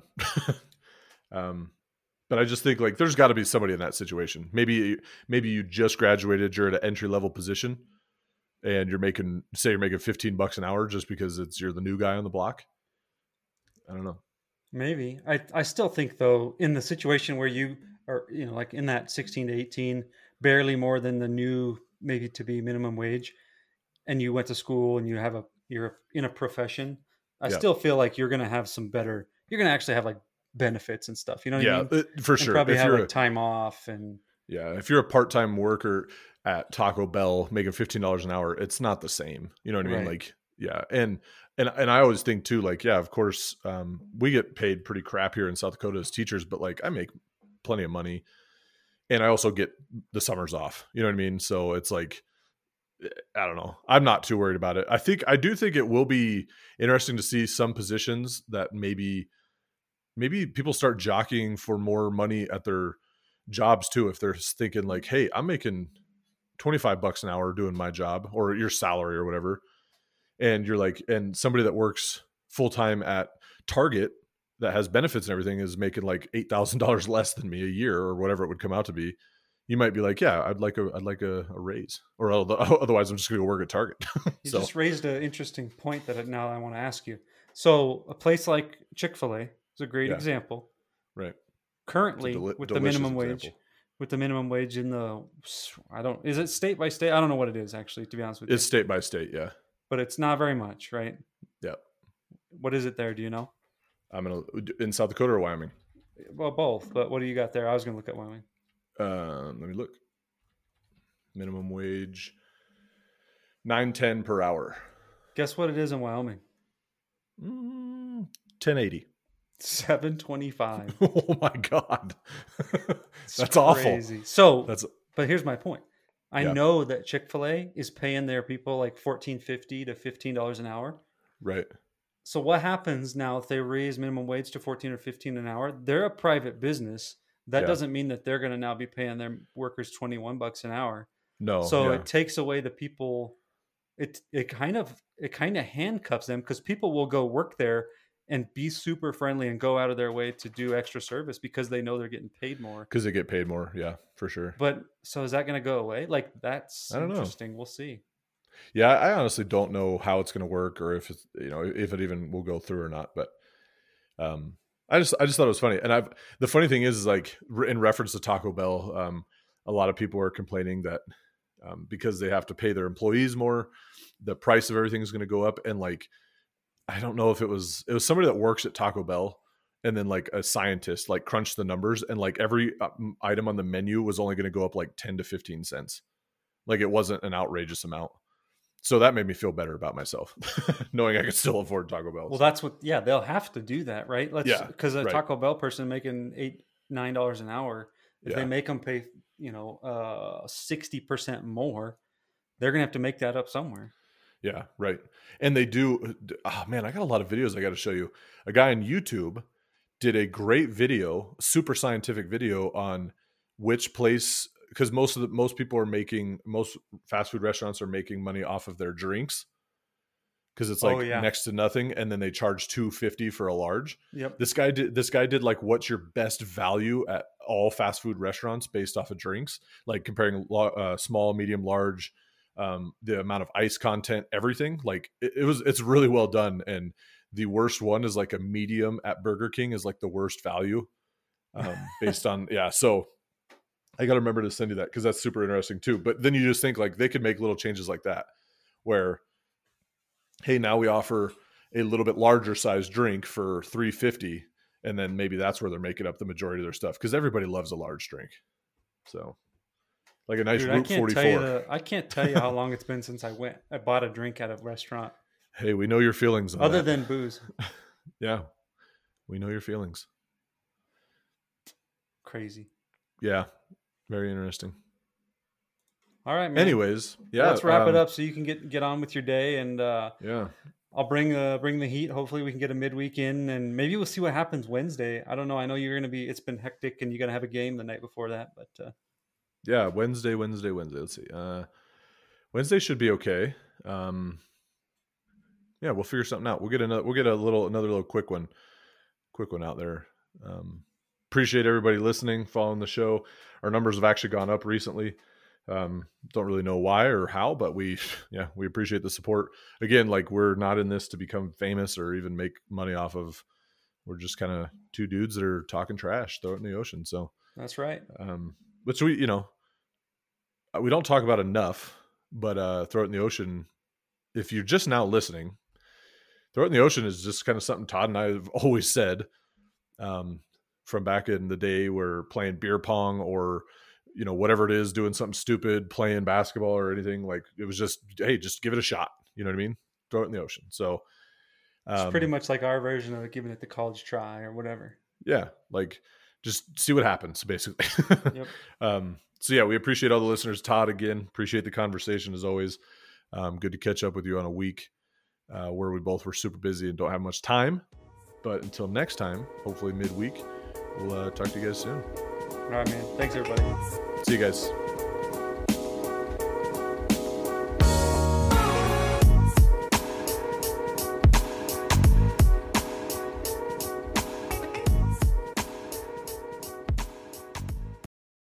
But I just think like there's got to be somebody in that situation. Maybe you just graduated, you're at an entry level position, and you're making $15 an hour just because you're the new guy on the block. I don't know. Maybe. I still think though, in the situation where you are, like in that 16 to 18, barely more than the new maybe to be minimum wage, and you went to school and you're in a profession, I still feel like you're going to have you're going to actually have like benefits and stuff. You know what I mean? For sure. Probably have like time off and. Yeah. If you're a part-time worker at Taco Bell making $15 an hour, it's not the same. You know what I mean? Right. Like, yeah. And I always think too, like, yeah, of course, we get paid pretty crap here in South Dakota as teachers, but like I make plenty of money and I also get the summers off. You know what I mean? So it's like, I don't know. I'm not too worried about it. I do think it will be interesting to see some positions that maybe people start jockeying for more money at their jobs too. If they're thinking like, hey, I'm making $25 an hour doing my job or your salary or whatever. And you're like, and somebody that works full time at Target that has benefits and everything is making like $8,000 less than me a year or whatever it would come out to be. You might be like, yeah, I'd like a raise, or otherwise I'm just going to go work at Target. You just raised an interesting point that now I want to ask you. So a place like Chick-fil-A is a great example, right? Currently, with the minimum wage, is it state by state? I don't know what it is actually, to be honest with you. It's state by state, yeah. But it's not very much, right? Yeah. What is it there? Do you know? In South Dakota or Wyoming? Well, both. But what do you got there? I was going to look at Wyoming. Let me look. Minimum wage, $9.10 per hour. Guess what it is in Wyoming? $10.80. $7.25. Oh my God, that's crazy. Awful. But here's my point. I know that Chick-fil-A is paying their people like $14.50 to $15 an hour. Right. So what happens now if they raise minimum wage to $14 or $15 an hour? They're a private business. That doesn't mean that they're going to now be paying their workers $21 an hour. No. So it takes away the people. It kind of handcuffs them because people will go work there and be super friendly and go out of their way to do extra service because they know they're getting paid more. Because they get paid more. Yeah, for sure. But so is that going to go away? Like that's interesting. We'll see. Yeah, I honestly don't know how it's going to work or if it's, if it even will go through or not. But I just thought it was funny. And the funny thing is like in reference to Taco Bell, a lot of people are complaining that because they have to pay their employees more, the price of everything is going to go up. And like, I don't know if it was somebody that works at Taco Bell and then like a scientist like crunched the numbers and like every item on the menu was only going to go up like 10 to 15 cents. Like it wasn't an outrageous amount. So that made me feel better about myself, knowing I could still afford Taco Bell. Well, that's they'll have to do that, right? Because a Taco Bell person making $8-9 an hour, if they make them pay, 60% more, they're going to have to make that up somewhere. Yeah, right. And they do. Oh man, I got a lot of videos I got to show you. A guy on YouTube did a great video, super scientific video on which place. Because most fast food restaurants are making money off of their drinks because it's like next to nothing, and then they charge $2.50 for a large. Yep. This guy did like what's your best value at all fast food restaurants based off of drinks, like comparing small, medium, large, the amount of ice content, everything. Like it's really well done, and the worst one is like a medium at Burger King is like the worst value, based on, yeah. So I got to remember to send you that because that's super interesting too. But then you just think like they could make little changes like that where, hey, now we offer a little bit larger size drink for $3.50, and then maybe that's where they're making up the majority of their stuff because everybody loves a large drink. So like a nice Route 44. I can't tell you how long it's been since I bought a drink at a restaurant. Hey, we know your feelings on other that. Than booze. Yeah, we know your feelings. Crazy. Yeah, very interesting. All right, man. Anyways, yeah, let's wrap it up so you can get on with your day, and yeah, I'll bring the heat. Hopefully we can get a midweek in, and maybe we'll see what happens Wednesday. I don't know. I know you're going to it's been hectic and you're going to have a game the night before that, but yeah, Wednesday. Let's see. Wednesday should be okay. Yeah, we'll figure something out. We'll get another little quick one out there. Appreciate everybody listening, following the show. Our numbers have actually gone up recently. Don't really know why or how, but we appreciate the support. Again, like we're not in this to become famous or even make money off of. We're just kind of two dudes that are talking trash, throw it in the ocean. So that's right. Which we don't talk about enough, but throw it in the ocean. If you're just now listening, throw it in the ocean is just kind of something Todd and I have always said, from back in the day where playing beer pong or, whatever it is, doing something stupid, playing basketball or anything. Like it was just, hey, just give it a shot. You know what I mean? Throw it in the ocean. So it's pretty much like our version of giving it the college try or whatever. Yeah. Like just see what happens basically. Yep. So yeah, we appreciate all the listeners. Todd, again, appreciate the conversation as always. Good to catch up with you on a week where we both were super busy and don't have much time. But until next time, hopefully midweek, we'll talk to you guys soon. All right, man. Thanks, everybody. See you guys.